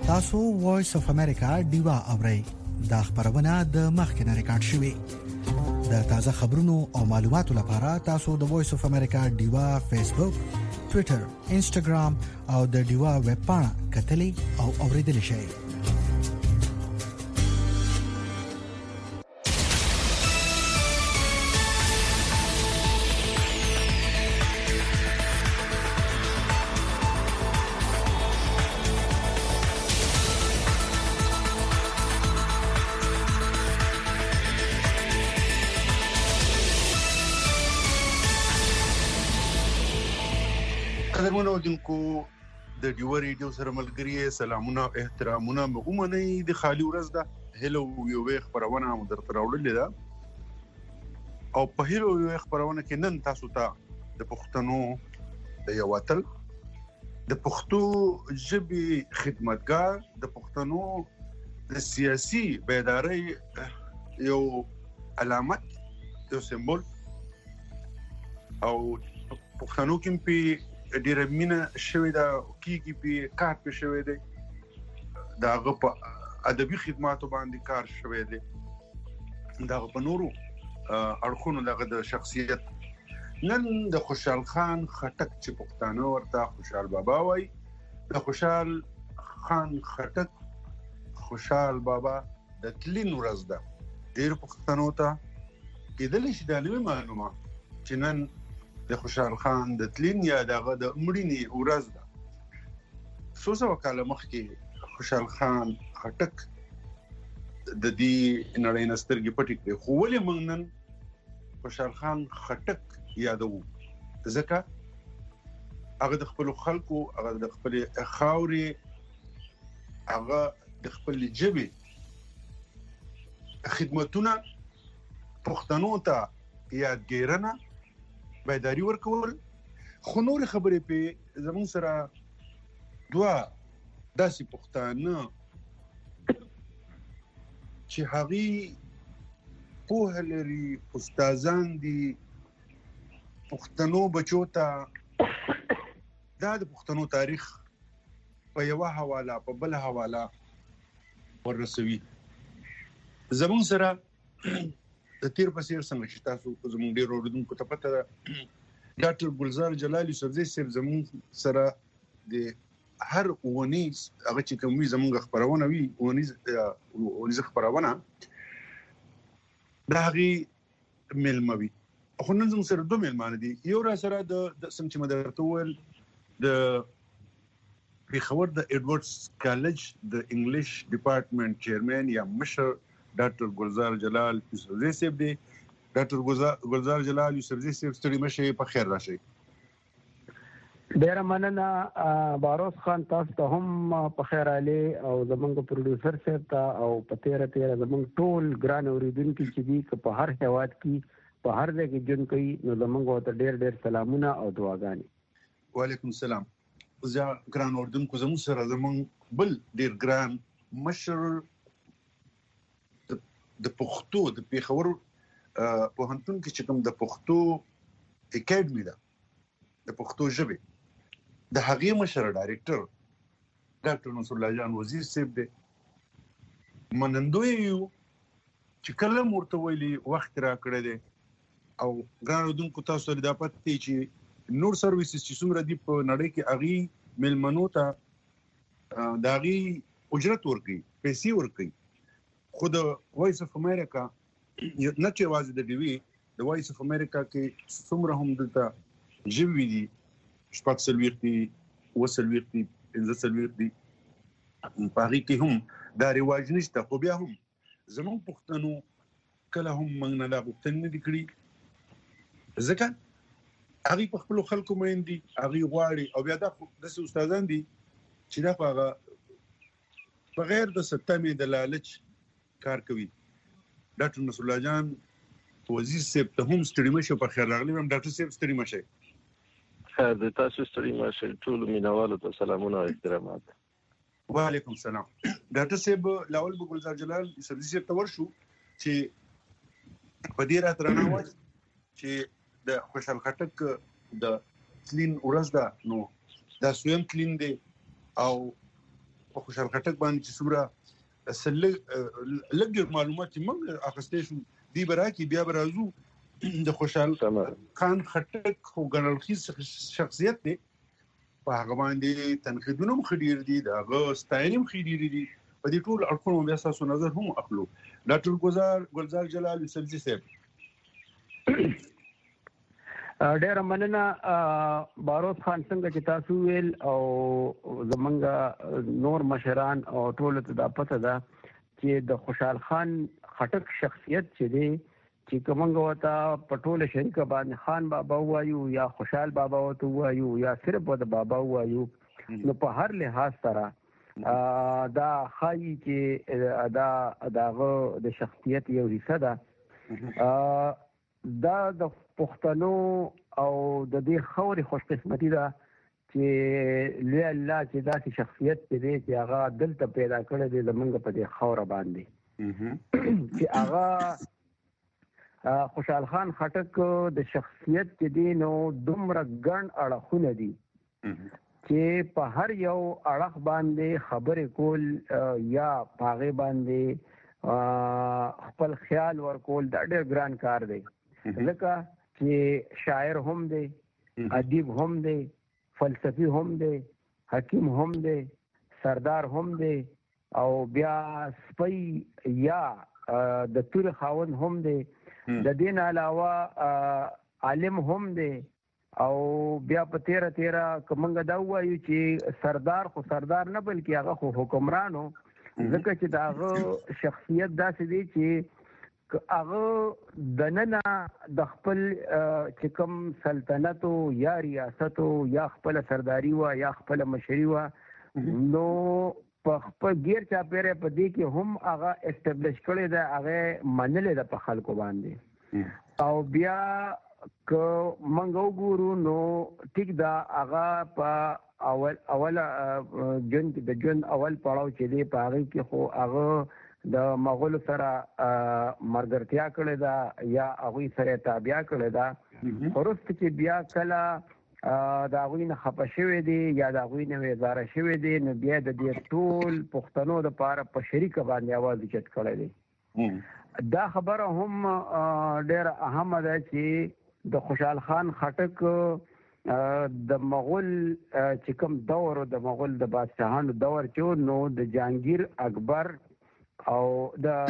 تاسو وایس اف امریکا ډیوا اورئ. دا خبرونه د مخکنه ریکارډ شوې. د تازه خبرونو او معلوماتو لپاره تاسو د وایس اف امریکا ډیوا فیسبوک، ټوئیټر، انسټاګرام او د ډیوا ویب پاڼه کتلې او اوریدلې شئ. قدرمنو دونکو د ډیو ریډیو سره ملګری سلامونه احترامونه مګومنې د خالي ورځ ده. هلو یو خبرونه مو درته راوړلې ده او په هلو یو خبرونه کې نن تاسو ته د پښتنو د یو وطن د پښتو ژبې خدمتګار د پښتنو د سیاسي بیداری یو علامت یو سمبول او پښتنو کې په ډیره مینه شوې ده کیږي په کار په شوې ده داغه په ادبي خدماتو باندې کار شوې ده داغه په نورو اړخونو دغه د شخصیت نن د خوشحال خان خټک چې پښتانه ورته خوشحال بابا وای د خوشحال خان خټک خوشحال بابا د تلین ورځ ده. ډیر پښتنو ته کېدل شي د نوې معلومه چې نن د خوشحال خان د تلین یا دغه د مړینې ورځ ده. څو سوه کاله مخکې خوشحال خان خټک د دې نړۍ نه سترګې پټې کړې، خو ولې موږ نن خوشحال خان خټک یادوو؟ ځکه هغه د خپلو خلکو، هغه د خپلې خاورې، هغه د خپلې ژبې خدمتونه پښتنو ته یادګیرنه بیداری ورکول. خو نور خبرې په زمون سره دوا داسې پښتانه چې هغه په لري استادان دي پښتنو بچو ته دا د پښتنو تاریخ په یو حواله په بل حواله ورسوي. زمون سره د تیر پسیر څنګه چې تاسو زموږ ډیر اوریدونکو ته پته ده ډاکټر ګلزار جلال یوسفزی صاحب زموږ سره د هر اونیز هغه چې کومي زموږ خبرونه وي اونیز خبرونه دا هغه ملموي. خو نن زموږ سره دوه ملمانه دي. یو را سره د څنګه چې مدرته ول د پیښور د ایډورډز کالج د انګلیش ډپارټمنټ چیرمن یا مشر ډاکټر ګلزار جلال یوسفزی صاحب دی. ډاکټر ګلزار جلال یوسفزی صاحب ستړي مشه په خیر راشي. ډیر مننه باروس خان، تاسو ته هم په خیر علي او زمونږ پروډوسر صاحب ته او په تیر زمونږ ټول ګران اوریدونکو چې دي په هر هیواد کې په هر ځای کې جون کوي نو زمونږ ته ډیر سلامونه او دعاګانې. وعلیکم السلام. زه ګران اوریدونکو زموږ سره زمونږ بل ډیر ګران مشر د پښتو د پیښور پوهنتون کې چې کوم د پښتو اکیډمي ده د پښتو ژبې د هغې مشر ډایرکټر ډاکټر نصر الله جان وزیر صاحب دی. منندوی یو چې کله مرته ویلي وخت را کړی دی او ګران اوریدونکو تاسو ته دا پته دی چې نور سرویسز چې څومره دي په نړۍ کې هغې میلمنو ته د هغې اجرت ورکوي، پیسې ورکوي. خو د وایس اف امریکا نه چې یوازې د ډیوي د وایس اف امریکا کې څومره هم دلته ژبې دي 440 دي 440 دي 540 دي په هغې کې هم دا رواج نشته. خو بیا هم زموږ پښتنو کله هم موږ نه دا غوښتنې نه دي کړي ځکه هغې په خپلو خلکو مین دي، هغې غواړي او بیا داسې استادان دي چې دا په هغه بغیر د ستمې د لالچ کار کوي. ډاکټر نصر الله جان وزیر صاحب ته هم ستړي مشه په خیر راغلی. هم ډاکټر صاحب ستړي مشه. خیر د تاسو ستړي مشه. ټول مینوالو ته سلامونه او احترامات. وعلیکم السلام. ډاکټر صاحب لاول به ګلزار جلال یوسفزي صاحب ته ورشو چې په دې راته رانه وایي چې د خوشحال خټک د تلین ورځ ده نو دا سویم تلین دی او په خوشحال خټک باندې چې څومره لږ معلومات چې موږ اخیستې شو دی براکي بیا برازو د خوشحال خان خټک خو ګڼلخیز شخصیت دی په هغه باندې تنقیدونه هم ډېر دي د هغه ستاینې هم ډېرې دي په دې ټول اړخونو بیا ستاسو نظر هم اخلو. ډاکټر ګلزار جلال یوسفزي صاحب ډېر مننه باروز خان څنګه چې تاسو ویل او زمونږ نور مشران او ټول ته دا پته ده چې د خوشحال خان خټک شخصیت چې دی چې کومنګ وتا پټول شریک باندې خان بابا وایو یا خوشحال بابا وته وایو یا صرف د بابا وایو نو په هر لحاظ سره دا خایي چې داغه د شخصیت یو حصہ ده. دا د پښتنو او د دې خوري خوش قسمتي ده چې لوی الله چې دا شخصیت دې چې هغه دلته پیدا کړی دی زمونږ په دې خوره باندې چې هغه خوشحال خان خټک د شخصیت کې دی نو دومره ګڼ اړخونه دي چې په هر یو اړخ باندې خبرې کول یا پاغه باندې خپل خیال ورکول دا ډېر ګران کار دی لکه چې شاعر هم دی ادیب هم دی فلسفي هم دی حکیم هم دی سردار هم دی او بیا سپی یا د تور خاون هم دی د دین علاوه عالم هم دی او بیا په 13 کومنګ دا وایو چې سردار خو سردار نه بلکې هغه خو حکمرانو ځکه چې داغه شخصیت داسې دی چې هغه دننه د خپل چې کوم سلطنت یا ریاست یا خپل سرداری وا یا خپل مشري وا نو په خپل غیر چا پیره په دې کې هم هغه اسټابلیش کړی دا هغه منلې د په خلکو باندې او بیا که منګو ګورو نو ټیک دا هغه په اول جون اول پړاو چې دی په هغه کې خو هغه د مغول سره مرګرتیا کړی دا یا هغه سره تابع کړی دا ورست چې بیا کله دا غوی نه خپه شوی دی یا دا غوی نه وزاره شوی دی نو بیا د دې ټول پښتنو د پاره په شریک باندې आवाज چت کړی دی. دا خبره هم ډېر اهمه ده چې د خوشحال خان خټک د مغول چې کوم دور د مغول د بادشاہانو دور چې نو د جهانگیر اکبر او د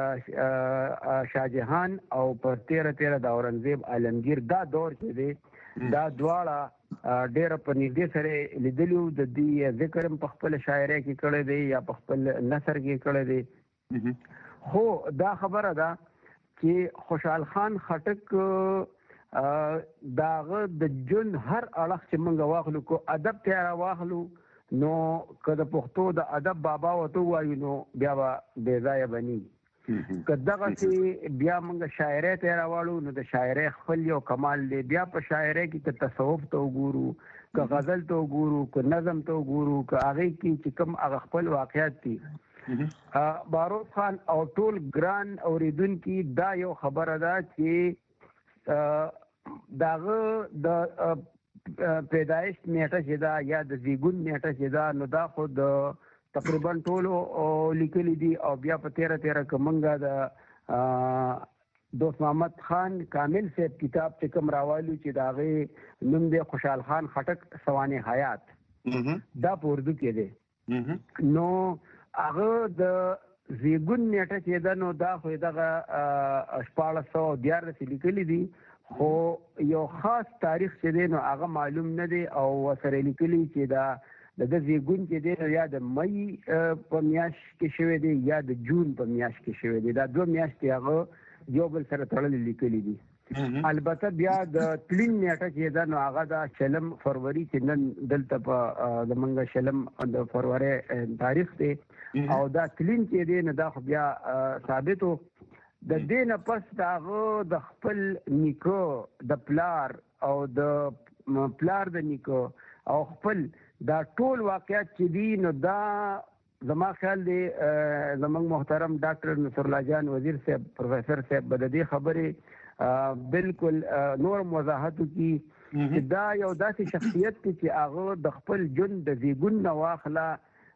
شاهجهان او په 13 د اورنګزیب عالمگیر دا دور چې دی دا دواړه ډېر په نږدې سره لیدلو د دې ذکر په خپل شاعرۍ کې کړی دی یا په خپل نثر کې کړی دی. خو دا خبره ده چې خوشحال خان خټک داغه د جون هر اړخ چې موږ واخلو کو ادب ته واخلو نو کله پښتو د ادب بابا وته وایو نو بیا به ځای بني کداغه چې بیا موږ شاعرۍ ته راوړو نو د شاعرۍ خپل یو کمال دی. بیا په شاعرۍ کې تصوف ته وګورو که غزل ته وګورو که نظم ته وګورو که هغه کې چې کوم هغه خپل واقعیت دي. باروز خان او ټول ګران اوریدونکي دا یو خبره ده چې داغه د پیدایش نیټه چې دا یا د زیګون نیټه چې دا نو دا خود تقریبا ټولو لیکلي دي او بیا په 13 کومنګا د دوست محمد خان کامل صاحب کتاب چې کوم راوالو چې داغه نوم دی خوشحال خان خټک سوانح حیات دا په اردو کې دی. نو هغه د زیګون نیټه چې دا نو دا خو دغه 1414 لیکلي دي خو یو خاص تاریخ چې دی نو هغه معلوم نه دی او سره لیکلي چې دا د زیګون چې دی یا د مې په میاشت کې شوی دی یا د جون په میاشت کې شوی دی. دا دوه میاشتې هغه یو بل سره تړلې لیکلي دي. البته بیا د تلین نیټه چې دا نو هغه د شلم فروری چې نن دلته په د منګه شلم د فروری تاریخ دی او دا تلین چې دی نو دا خو بیا ثابتو د دینه پس داغه د خپل نیکو د پلار او د پلار د نیکو او خپل دا ټول واقعیت چې دی نو دا زما خیال دی زمونږ محترم ډاکټر نصر الله جان وزیر صاحب پروفیسر صاحب د دې خبرې بالکل نور وضاحت کی چې دا یو داسې شخصیت چې هغه د خپل جون د زیګون نه واخله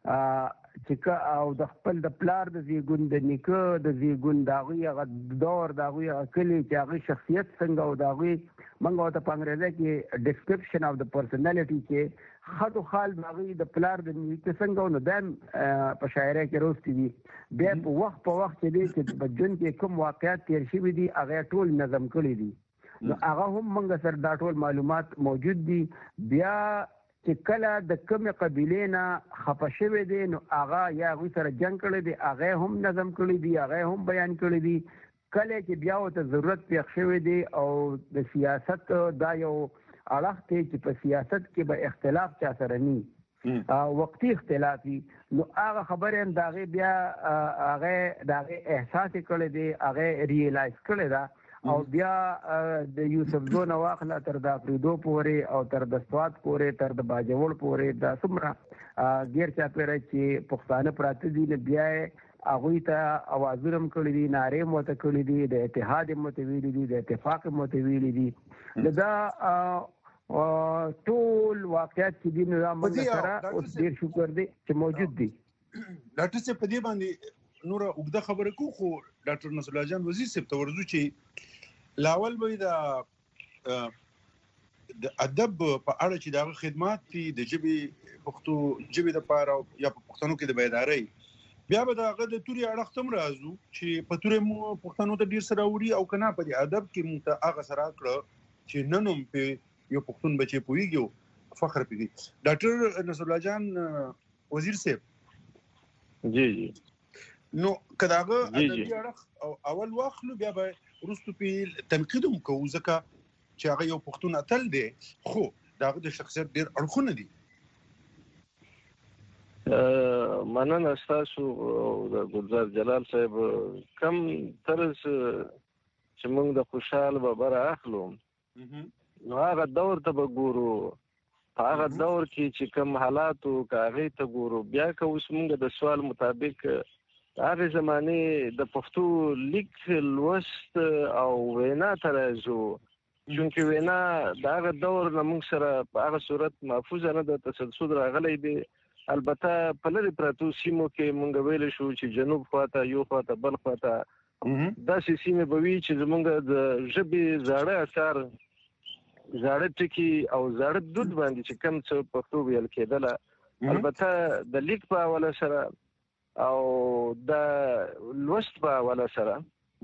چې او د خپل د پلار د زیګون د نیکه د زیګون د هغه دور د هغه کلی چې هغه شخصیت څنګه او د هغه منګو ته په انګریزي کې ډیسکرپشن اف د پرسنالټي کې خط او خال د هغه د پلار د نیکه څنګه نو د په شاعرۍ کې روستي دي بیا په وخت کې چې په جون کې کوم واقعیت تیر شوي دي هغه ټول نظم کړی دي نو هغه هم موږ سره دا ټول معلومات موجود دي بیا چې کله د کومه قبیلې نه خفه شوی دی نو هغه یا غوي سره جنگ کړی دی هغه هم نظم کړی دی هغه هم بیان کړی دی کله چې بیا ته ضرورت پیښ شوی دی او د سیاست دا یو اړخ دی چې په سیاست کې به اختلاف چا سره ني وقتی اختلافي نو هغه خبره هم داغه بیا هغه داغه احساس کړی دی هغه ریلایز کړی دا او بیا د یوسف زو نو واخله تر د افریدو پورې او تر د سواد پورې تر د باجوړ پورې د سمره غیر چا پیره چې پښتانه پراته دي نه بیا هغه ته اوازرم کړی دي ناره مو ته کړی دي د اتحاد متویل دي د اتفاق متویل دي دا ټول واقعیت چې دي نظام سره اوس ډیر شکر دی چې موجود دي ډاکټر صاحب په دې باندې نور وګړه خبره کو خو ډاکټر نصر الله جان وزیر صاحب تورزو چې لاول به د ادب په اړه چې دغه خدمات دي د ژبې پښتو ژبې د پاره یا په پښتنو کې د بیدارۍ بیا به دغه د توري اړه ختم راځو چې په توري مو پښتنو ته ډیر سره وړي او کنه په ادب کې مو ته هغه سره کړ چې ننوم په یو پښتون بچي پويږي فخر پدې ډاکټر نصر الله جان وزیر صاحب جی نو کداغه ادبي اړه اول واخلو بیا به ورستو په تنقیدم کوو ځکه چې هغه یو پښتون اتل دی خو داغه د شخصیت ډیر اړخونه دي مننه تاسو د ګلزار جلال صاحب کم طرز چې موږ د خوشحال بابر اخلو نو هغه دور ته وګورو هغه دور کې چې کوم حالات او هغه ته ګورو بیا که اوس موږ د سوال مطابق هغه زمانه د پښتو لیک لوست او وینا ترازو چونکه وینا دغه دور موږ سره په هغه صورت محفوظ نه د تسلسل راغلی دی البته په لری پراتو سیمو کې موږ ویل شو چې جنوب خواته یو خواته بل خواته دا سیمه بوي چې زموږ د ژبې زاړه اثر زاړه ټکی او زاړه دود باندې چې کم څه پښتو ویل کېدله البته د لیک په حواله سره او د لوست په حواله سره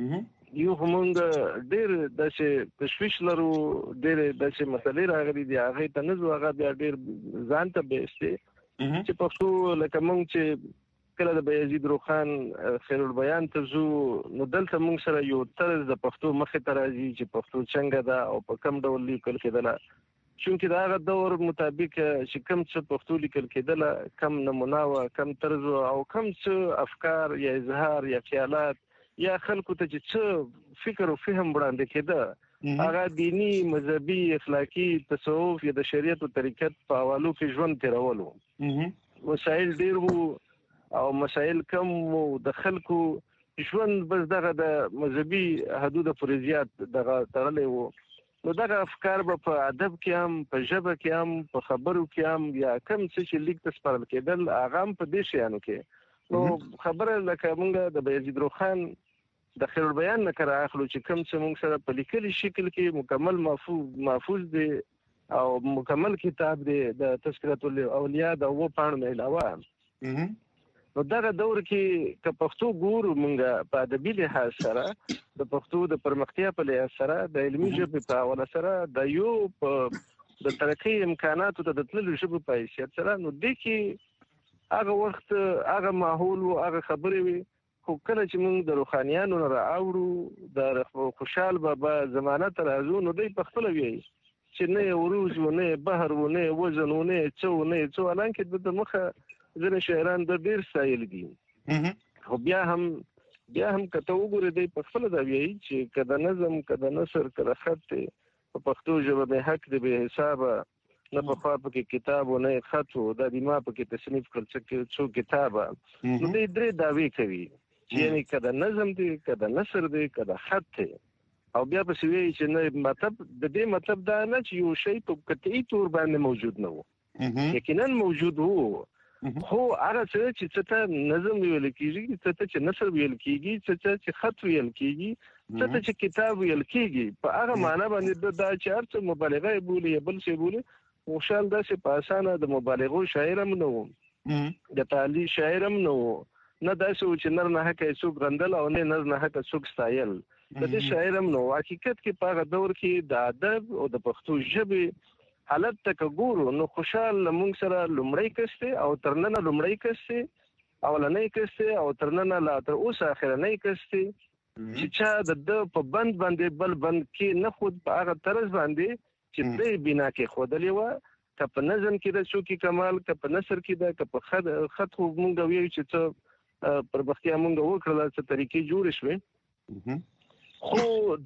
یو همونګ ډېر داسې تشویش لرو ډېر داسې مسلې راغلي دي هغه ته نه زو هغه بیا ډېر ځان ته بیسته چې پښتو لکه مونږ چې کله د بیازید روخان خیر البیان ته زو نو دلته مونږ سره یو طرز د پښتو مخې ته راځي چې پښتو څنګه ده او په کوم ډول لیکل کېدله چونکه دا هغه دور مطابق چې کوم څه پښتو لیکل کېدله کم نمونه او کم طرز او کم څه افکار یا اظهار یا خیالات یا خلکو ته چې څه فکر او فهم وړاندې کېده هغه دینی مذهبي اخلاقی تصوف یا د شریعت او طریقت په حوالو کې ژوند تیرولو مسائل ډیر وو او مسائل کم وو د خلکو ژوند بس دغه د مذهبي حدود پورې زیات دغه تړلې وو نو دغه افکار په ادب کې هم په ژبه کې هم په خبرو کې هم یا کم څه چې لیک ته سپارل کېدل هغه هم په دې شیانو کې نو خبره لکه مونږ د بیازید روخان د خیر البیان نه کار اخلو چې کم څه مونږ سره په لیکلي شکل کې مکمل محفوظ دی او مکمل کتاب دی د تذکرۃ الاولیاء د و پاڼو نه علاوه نو دغه دور کې که پښتو ګورو مونږ په ادبي لحاظ سره د پښتو د پرمختیا په لحاظ سره د علمي ژبې په حواله سره د یو په د ترقی امکاناتو ته د تللو ژبې په حیثیت سره نو د کې هغه وخت هغه ماحول او هغه خبرې وي خو کله چې موږ د روحانيانو را اوړو د خوشحال بابا زمانه تر ازو نو دوی په خپل وی چې نه وروز و نه بحر و نه وزن و نه څو الان کې د مخه ځنه شاعران د ډیر سایل دي خو بیا هم کته وګورئ د په خپل دا وی چې کله نظم کله نثر کله خط په پښتو ژبه به حق دی به حساب نه په خوا په کتاب او نه خط او د دما په کې تصنیف کړل څو کتاب نو دې درې داوی کوي چې یعنی کله نظم دی کله نثر دی کله خط دی او بیا په سوي چې نه مطلب د دې مطلب دا نه چې یو شی په قطعي تور باندې موجود نه وو یقینا موجود وو خو هغه څه چې ته نظم ویل کیږي، څه چې نثر ویل کیږي، څه چې خط ویل کیږي، څه چې کتاب ویل کیږي، په هغه معنا باندې دا چې هر څه مبالغه بولی بل څه بولی. خوشحال داسې په اسانه د مبالغو شاعر هم نه و، د تعالی شاعر هم نه و، نه داسې و چې نر نه حقه څوک غندل او نه نر نه حقه څوک ستایل. د دې شاعر هم نه و. حقیقت کې په هغه دور کې د ادب او د پښتو ژبې حالت ته ګورو نو خوشحال موږ سره لومړی کس دی او تر ننه لومړی کس دی، اولنی کس دی او تر ننه لا تر اوسه اخرنی کس دی چې چا د په بند باندې بل بند کې نه خود په هغه طرز باندې چې دې بنا کې خودلې و. که په نظم کې د څوکي کمال، که په نثر کې ده، که په خط خو مونږ ویو چې څه پرمختیا مونږ وکړله، څه طریقې جوړې شوې. خو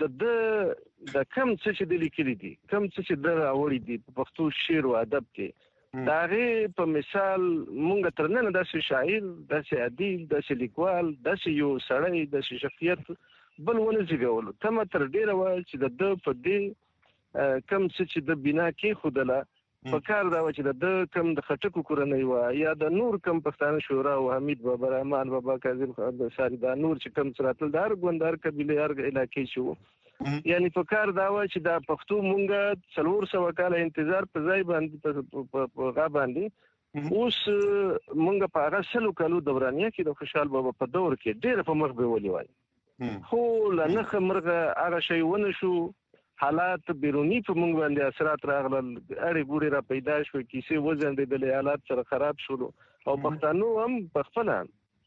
د کم څه چې د لیکلي دي، کم څه چې د راوړي دي په پښتو شعر او ادب کې، د هغې په مثال مونږ تر ننه داسې شاعر، داسې ادیب، داسې لیکوال، داسې یو سړی، داسې شخصیت بل ونه زیږولو. تمه تر ډېره وه چې د ده په دې کم څه چې د بنا کې ښودله په کار دا و چې د کم د خټکو کورنۍ وه یا د نور کم پښتانه شورا او حمید بابا، رحمان بابا، کاظم ساري، دا نور چې کم څه راتل د هر ګوند، هر قبیلې، هر علاقې چې وو، یعنی په کار دا و چې دا پښتو مونږ 400 کاله انتظار په ځای باندې په هغه باندې اوس مونږ په هغه 100 کالو دورانیه کې د خوشحال بابا په دور کې ډېره په مخ بیولې وای. خو له نخه مرغه هغه شی ونه شو، حالات بیرونی په مونږ باندې اثرات راغلل، اړې ګوړې را پیدا شوې، کیسې وځنډېدلې، حالات سره خراب شولو او پښتانو هم په خپله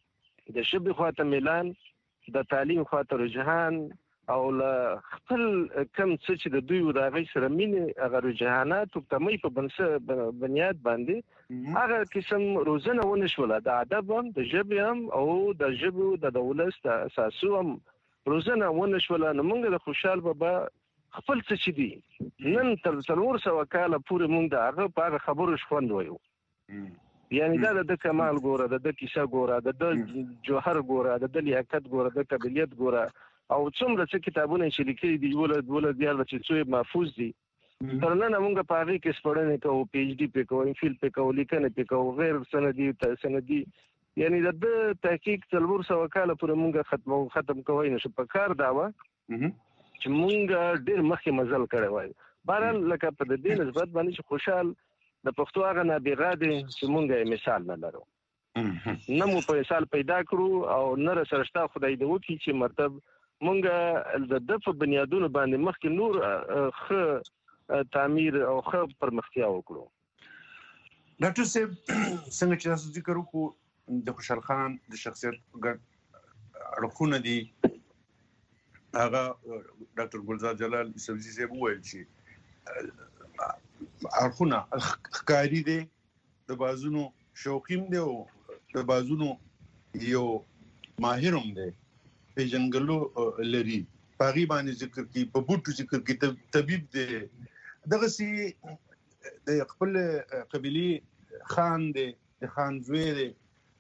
د ژبې خواته میلان، د تعلیم خواته رجحان او له خپل کم څه چې د دوی د هغې سره مینې، هغه رجحانات او کمۍ په بنیاد باندې هغه قسم روزنه ونه شوله. د ادب هم، د ژبې هم او د ژبې د ولس د اساسو هم روزنه ونه شوله. نو مونږ د خوشحال بابا خپل څه چې دي نن تر 400 کاله پورې مونږ د هغه په هغه خبرو شخوند وایو. یعنی دا د کمال ګوره، د کیسه ګوره، د جوهر ګوره، د لیاقت ګوره، د قابلیت ګوره، او څومره څه کتابونه چې لیکلي دي ولې دیار چې څو محفوظ دي. تر ننه مونږ په هغې کې سپړنې کوو، پی ایچ ډي پې کوو، ام فیل پې کوو، لیکنې پې کوو، غیر سندي یعنی د تحقیق 400 کاله پورې مونږ ختم کوی نشو. په کار دا وه چې مونږ ډېر مخکې مزل کړی وای. بهرحال لکه په د دې نسبت باندې چې خوشحال د پښتو هغه نابغه دی چې مونږ یې مثال نه لرو، نه مو په مثال پیدا کړو او نه راسره شته خدای دې وکړي چې مطلب مونږ د ده په بنیادونو باندې مخکې نور ښه تعمیر او ښه پرمختیا وکړو. ډاکټر صاحب څنګه چې تاسو ذکر وکړو د خوشحال خان د شخصیت ګډ اړخونه دي، هغه ډاکټر ګلزار جلال یوسفزي صاحب وویل چې اړخونه ښکاري دی، د بازونو شوقیم دی او د بازونو یو ماهر هم دی، پیژنګلو لري، په هغې باندې ذکر کوي، په بوټو ذکر کوي، طبیب دی، دغسې د خپل قبیلې خان دی، د خان زوی دی،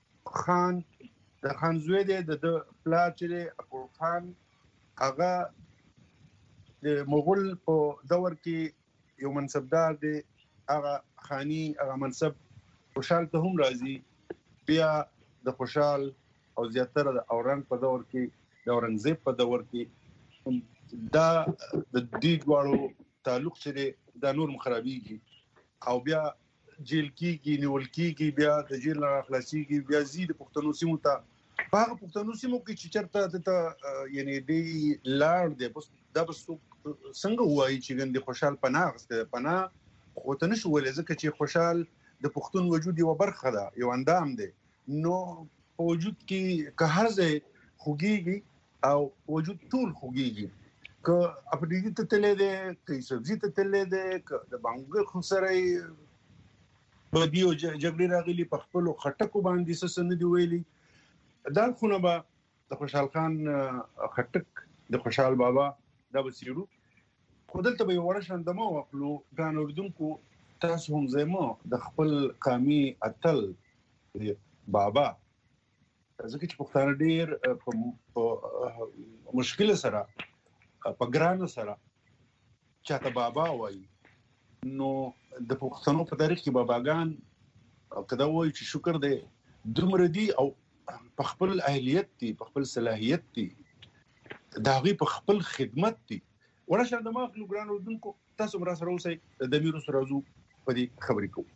د خان زوی دی، د پلار چې دی اکبر خان، هغه د مغول په دور کې یو منصبدار دی، هغه خاني هغه منصب خوشحال ته هم راځي. بیا د خوشحال او زیاتره د اورنګ په دور کې، د اورنګزیب په دور کې دا د دې دواړو تعلق چې دی دا نور خرابېږي او بیا جیل کېږي، نیول کېږي، بیا د جیل نه راخلاصېږي، بیا ځي د پښتنو سیمو ته. په هغه پښتنو سیمو کې چې چېرته دته یعنې دی لاړ دی، دا به څوک څنګه ووایي چې ګندې خوشحال پناه اخیستی دی؟ پناه خو ته نشو ویلی ځکه چې خوشحال د پښتون وجود یوه برخه ده، یو اندام دی. نو په وجود کې که هر ځای خوږېږي او وجود ټول خوږېږي، که اپریدي ته تللی دی، که یوسفزي ته تللی دی، که د بانګر سره یې بدي او جګړې راغلي، په خپلو خټکو باندې څه نه دي ویلي. دا خونه به د خوشحال خان خټک، د خوشحال بابا دا به څېړو. خو دلته به یو وړه شاندمه واخلو. ګران اورېدونکو، تاسو هم زما د خپل قامي اتل بابا، ځکه چې پښتانه ډېر په مشکله سره، په ګرانه سره چاته بابا وایي. نو د پښتنو په تاریخ کې باباګان کدا وای چې شکر دې دومره دي او په خپل اهلیت دي په خپل صلاحیت دي دا غي په خپل خدمت دي ورشه د مخلو ګرانو دونکو تاسو مرا سره اوسئ د میرو سره زو په دې خبرې کوو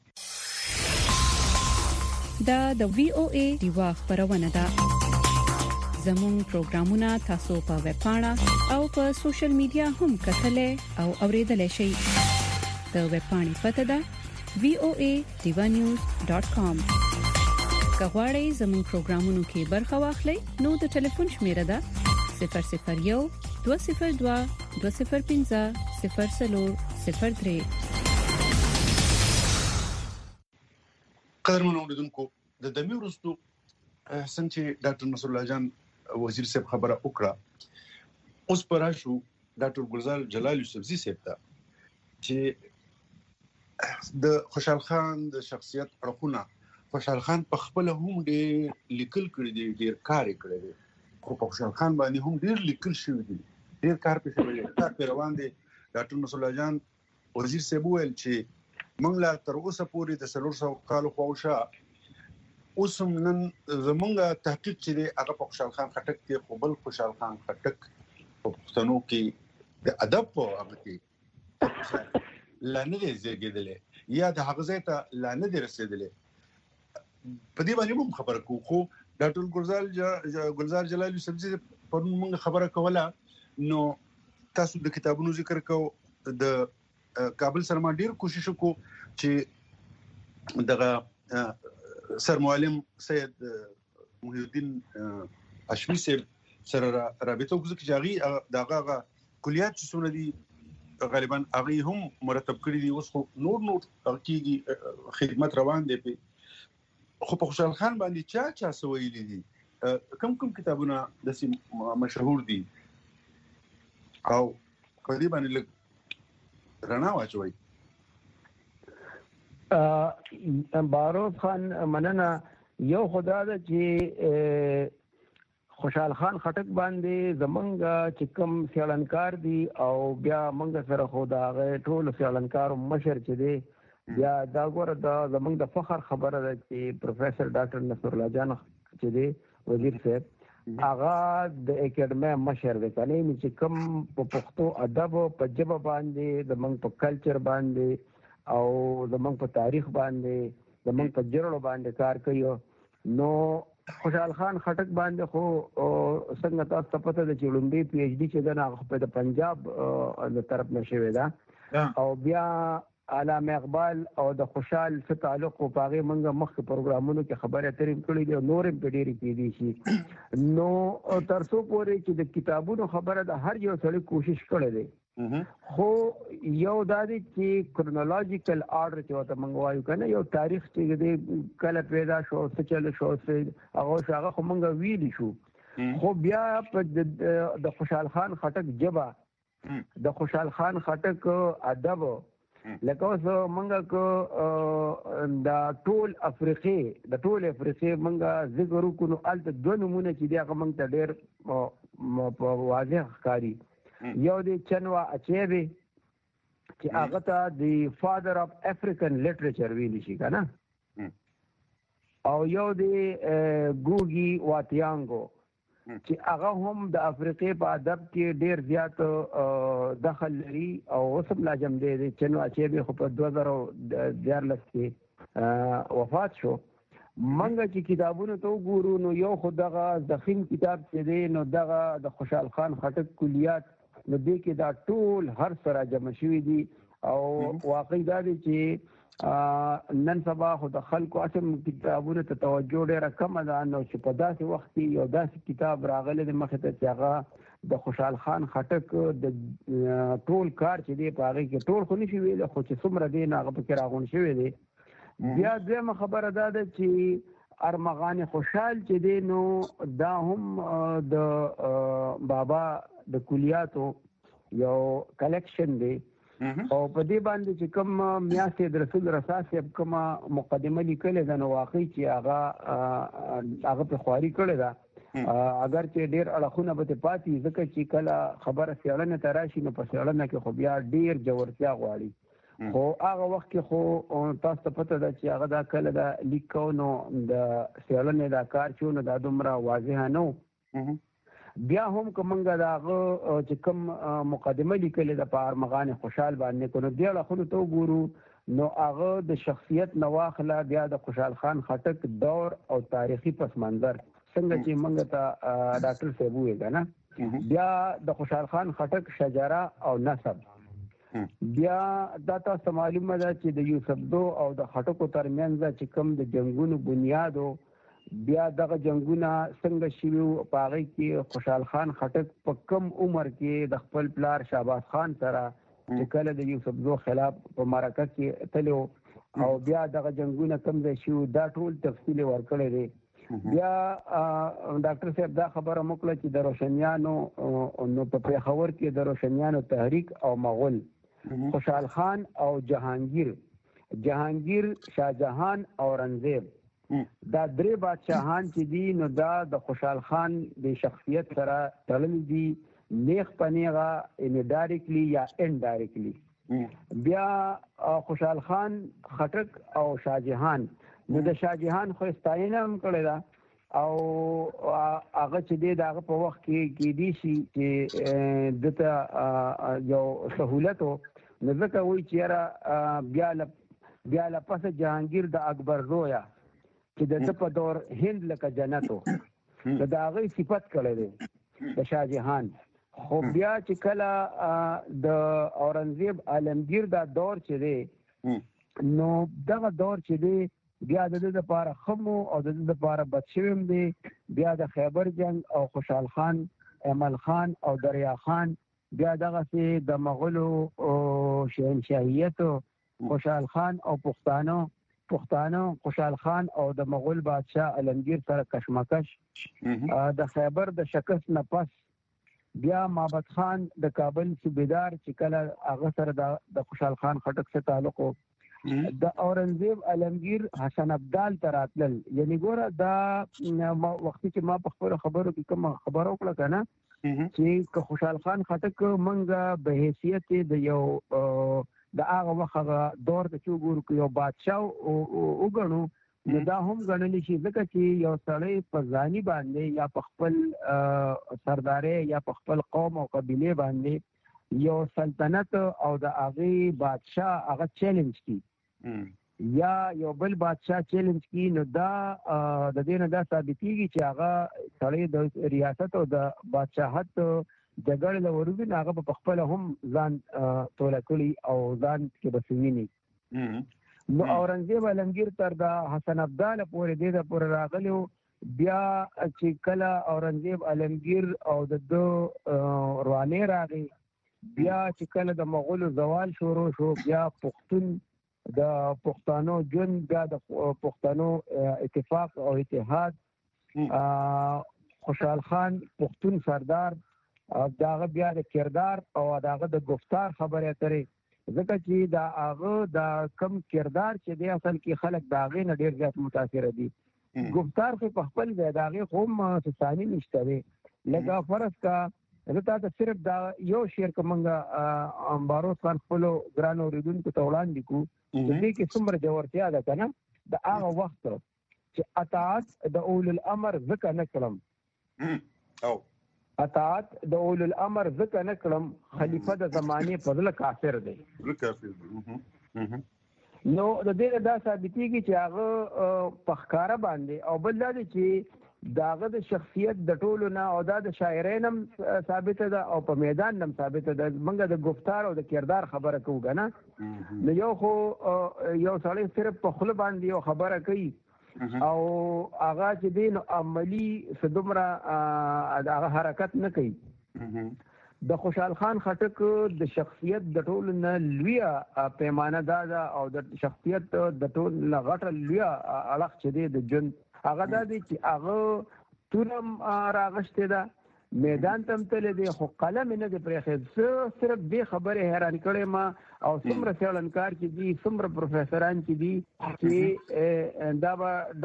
دا د VOA دیوا خبرونه ده زموږ پروګرامونه تاسو په ویب پاڼه او په سوشل میډیا هم کتلې او اوریدلای شئ د ویب پاڼې پته ده voadevanews.com کغواړئ زموږ پروګرامونو کې برخه واخلئ نو د ټلیفون شمیره ده 001 202 205 0003 قدرمن اوریدونکو د دمي ورستو څنګه چې ډاکټر نصر الله جان وزیر صاحب خبره وکړه اوس پراشو ډاکټر ګلزار جلال یوسفزي صاحب ته چې د خوشحال خان د شخصیت اړخونه خوشحال خان په خپل هم ډېر لیکل کړی دی ډېر کار کړی دی خو په خوشحال خان باندې هم ډېر لیکل شوی دی ډېر کار په شوی دی کار په روان دی ډاکټر نصر الله جان وزیر صاحب ویل چې موږ لا تر اوسه پورې د 300 کالو خواوشا اوسم نن زمونږ تحقیق چې دی هغه په خوشحال خان خټک کې خو بل خوشحال خان خټک په پښتنو کې د ادب په هغه کې لانه دې زیږیدلې یا د هغه ځای ته لانه دې رسیدلې په دې باندې هم خبره کوو خو ډاکټر ګلزار جلال یوسفزي په موږ خبره کوله نو تاسو د کتابونو ذکر کوو د کابل سره ما ډیر کوشش وکړو چې دغه سر معلم سید محی الدین هاشمي سره رابطه وکړو چې هغه دغه کلیات چې څونه دي غالبا هغه هم مرتب کړی دي اوس نور کیږي خدمت روان دي خو په خوشحال خان باندې چا سویلي دي کوم کتابونه داسې مشهور دي او په دې باندې رڼا واچوي باروز خان مننه یو خدا د چې خوشحال خان خټک باندې زمونږ چې کوم سیالنکار دي او بیا موږ سره خدا غي ټول سیالنکار مشر چې دي بیا دا ګوره د زمونږ د فخر خبره ده چې پروفیسور ډاکټر نصر الله جان چې دي وزیر صاحب هغه د اکیډمي مشر دی کنه چې کوم په پښتو ادب په ژبه باندې زمونږ په کلچر باندې او زمونږ په تاریخ باندې زمونږ په جرړو باندې کار کوي نو خوشحال خان خټک باندې خو څنګه تاسو پته ده چې لومبي پی ایچ ډي چې دا په پنجاب د طرف نشوي دا او بیا علامه اقبال او د خوشحال څخه تعلق او پاغه منګه مخ پروګرامونو کې خبره اترې کړې دي نور په ډېری کې دي شي نو ترڅو پورې چې د کتابونو خبره د هر یو سړي کوشش کړې دي خو یو د دې چې کرونولوژیکل آرډر چې وته منغوايو کنه یو تاریخ چې د کله پیدا شو څه چل شو هغه خو منګه ویلی شو خو بیا د خوشحال خان خټک جبا د خوشحال خان خټک ادب لکه اوس منګه کو د ټول افریقې منګه ذکر وکړو الته دوه نمونه چې دغه منګ ته ډېر واضح ښکاري یو د چنوا اچيبي چې هغه ته د فادر اف افریقن لټریچر ویل شي کنه او یو د ګوګي واتیانګو چې هغه هم د افریقې په ادب کې ډیر زیات دخل لري او اوسم لاجم دی چنوا اچيبي خو په 2014 کې وفات شو منګه چې کتابونو ته وګورو نو یو خو دغه ضخیم کتاب چې دی نو دغه د خوشحال خان خټک کلیات نو دې کې دا ټول هر سره جمع شوی دي او واقعي دا دی چې نن سبا خو د خلکو اسم کتابونو ته توجه ډیره کم ده نو چې په داسې وخت کې یو داسې کتاب راغلی د مخې ته چې هغه د خوشحال خان خټک د ټول کار چې دی په هغه کې ټول خو نشي ویل خو چې څومره دی هغه پکې راغون شوی دی بیا دویمه خبره دا ده چې ارمغان خوشحال چې دی نو دا هم د بابا د کلیاتو یو کلیکشن دی او په دې باندې چې کوم میاسه د رسول رسا صاحب کوم مقدمه لیکلې ده نو واقعي چې هغه په خواري کړی ده اگر چې ډیر اړخونه به پاتې ځکه چې کله خبره سیړنه تراشي نو په سیړنه کې خو بیا ډیر جوړتیا غواړي خو هغه وخت کې خو تاسو ته پته ده چې هغه دا کله دا لیکو نو د سیالنې دا کار چې نو دا دومره واضح نه بیا هم کومنګ داغه چې کوم مقدمه لیکلې د پارمغان خوشحال باندې کو نو بیا له خو ته ګورو نو هغه د شخصیت نواخله بیا د خوشحال خان خټک دور او تاریخي پس منظر څنګه چې موږ ته ډاکټر صاحب وایي بیا د خوشحال خان خټک شجره او نسب بیا دا تاسو معلومه ده چې د یوسف دو او د خټکو ترمنځ چې کوم د جنگونو بنیادو بیا دغه جنگونه څنګه شوي په هغه کې خوشحال خان خټک په کم عمر کې د خپل پلار شهباز خان سره چې کله د یوسف دو خلاف په معرکه کې تلو او بیا دغه جنگونه کم ځای شو دا ټول تفصیل ورکړی دی بیا ډاکټر صاحب دا خبره موکړه چې د روشنیانو نو په پیښور کې د روشنیانو تحریک او مغول خوشحال خان او جهانگیر شاهجهان او اورنګزیب دا درې بادشاهان چې دي نو دا د خوشحال خان د شخصیت سره تړلي دي نیغ پنیغه انډایرکټلی یا انډایرکټلی بیا خوشحال خان خټک او شاهجهان نو د شاهجهان خو ستاینه هم کړې ده او هغه چې دی دغه په وخت کې دي شي چې دته یو سہولت نو ځکه وایي چې بیا لپس جهانگیر د اکبر زویا چې د په دور هند لکه جنتو د هغه صفت کړی دی د شاهجهان خو بیا چې کله د اورنګزیب عالمگیر دا دور چې دی نو دغه دور چې دی بیا د دې لپاره خمو او د دې لپاره بدشویم دی بیا د خیبر جنگ او خوشحال خان امل خان او دریا خان بیا دغه سي د مغولو شهنشاهیت خوشحال خان او پښتانه خوشحال خان او د مغول بادشاہ عالمگیر سره کشمکش د خیبر د شکست نه پس بیا مابد خان د کابل صوبیدار چې کله هغه سره د خوشحال خان خټک سره تعلق د اورنګزیب عالمگیر حسن ابدال تراتل یعنی ګوره دا وخت چې ما په خبرو کې کوم خبرو کړه کنه چې خوشحال خان خټک منګه به حیثیت د یو د هغه وخت دور ته چې ګورو یو بادشاہ وګڼو نو دا هم ګڼل شي ځکه چې یو سړی په ځاني باندې یا په خپل سرداري یا په خپل قوم او قبيله باندې یو سلطنت او د هغه بادشاہ هغه چیلنج کی یا یو بل بادشاہ چیلنج کی نو دا د دې نه دا ثابتېږي چې هغه سړی د ریاست او د بادشاہت جګړه لورځي هغه په خپل هم ځان توله کړی او ځان کې بسوینی نو اورنګزیب عالمگیر تر د حسن ابدال پورې د پورې راغلو بیا چې کله اورنګزیب عالمگیر او د روانه راغی بیا چې کله د مغولو زوال شروع شو بیا پښتون د پښتانو جون بیا د پښتانو اتفاق او اتحاد خوشحال خان پښتون سردار داغه بیا د کردار او داغه د گفتار خبره اترې ځکه چې دا هغه د کم کردار چې دی اصل کې خلک داغه نه ډیر زیات متاثر دي گفتار په خپل ځای داغه قوم ثاني نشته دی لکه فرض کا زه ته صرف دا یو شعر کومنګ باروس خان خپل ګران اوریدونکو ته وړاندې کو چې دې کې څومره جوړتیا ده کنه د هغه وخت چې اطاعت د اول الامر ذکر نکړم او اطاعت د اول الامر ذکر نکړم خلیفہ د زمانه فضل کافر دی نو د دې دا ثابتېږي چې هغه پخکاره باندې او بل دا چې داغه د شخصیت د ټولو نه او د شاعرینم ثابت ده او په میدان نم ثابت ده منګه د گفتار او د کردار خبره کوو نه نو یو سړی صرف په خپل باندې یو خبره کوي او هغه چې دین عملی صدمره هغه حرکت نه کوي د خوشحال خان خټک د شخصیت د ټول نه لویه پیمانه ده او د شخصیت د ټول غټه لویه اړخ چې دی د جن هغه د دې چې هغه تورم راغشته ده میدان تم تل دی خو قلم نه دی پرېخې صرف به خبره حیران کړي ما او څومره څېړنکار چې دي څومره پروفیسوران چې دي چې دا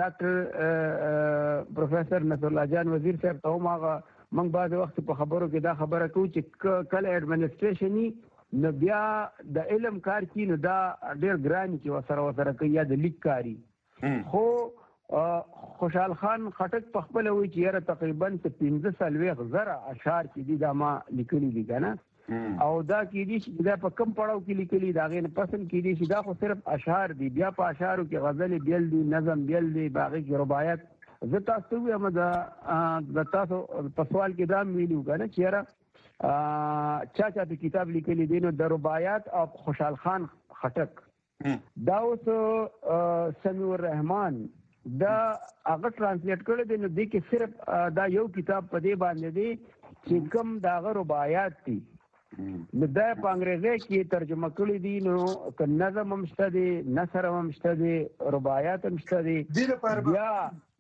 ډاکټر پروفیسور نصر الله جان وزیر صاحب ته هغه موږ بعد وخت په خبرو کې دا خبره کوو چې کله اډمنسټریشني نو بیا د علم کار کی نو دا ډیر ګران چې وسره کوي یا د لیک کاری خو خوشحال خان خټک په خپل وی چې یاره تقریبا 15,000 اشعار چې دي دا ما لیکلي دي کنه او دا کې دي چې دا په کم پړاو کې لیکلي دا غي نه پسند کې دي چې دا خو صرف اشعار دي بیا په اشعارو کې غزل بیل دي نظم بیل دي باغی کې رباعیات زه تاسو وایم دا تاسو په سوال کې دا ویلو کنه چې یاره چا په کتاب لیکلي دي نو د رباعیات او خوشحال خان خټک دا اوس سمیع الرحمن دا هغه ترانسلیټ کړی دی نو د کې صرف دا یو کتاب په دې باندې دی چې کوم دا رباعیات دي نو دا په انګریزي کې ترجمه کړی دي نو ک نظم هم شته دي نثر هم شته دي رباعیات هم شته دي بیا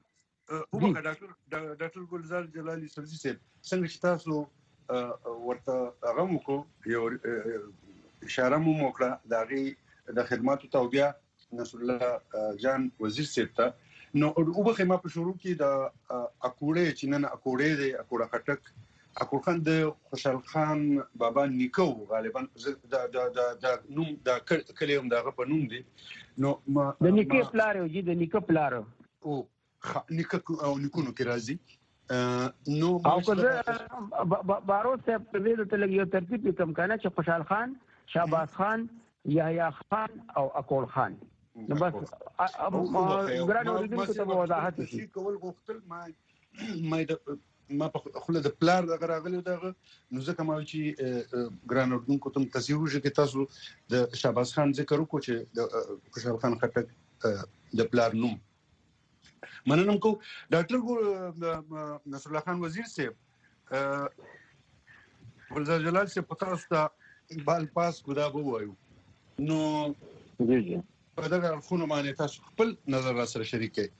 ډاکټر ګلزار جلالي سرزي صاحب څنګه چې تاسو ورته هغه مو کو یو اشاره مو وکړه د خدماتو ته بیا نصر الله جان وزیر صاحب ته نو او به ما په شروع کې د اکوړې چې نن اکوړې دی اکوړه خټک اکوړ خان د خوشحال خان بابا نیکو غالبا د نوم د کلیم دغه په نوم دی نو د نیکو پلار او د نیکو پلار او نیکو او نیکونو کې راځي نو او که بارو صاحب په دې ته لګي ترتیب کم کنه چې خوشحال خان شهباز خان یحیی خان او اکوړ خان نو بس ګران اوریدونکو ته وضاحت شي کول غوښتل ما په خله د پلار دغه راغلی دغه نو ځکه ما چې ګران اوریدونکو ته تصحیح وشي کې تاسو د شهباز خان ذکر وکړو چې د خوشحال خان خټک د پلار نوم مننم کو ډاکټر نصر الله خان وزیر صاحب ګلزار جلال صاحب پتا استا بال پاس خدا به وایو نو جی په دغه خونه باندې تاسو خپل نظر را سره شریک کړئ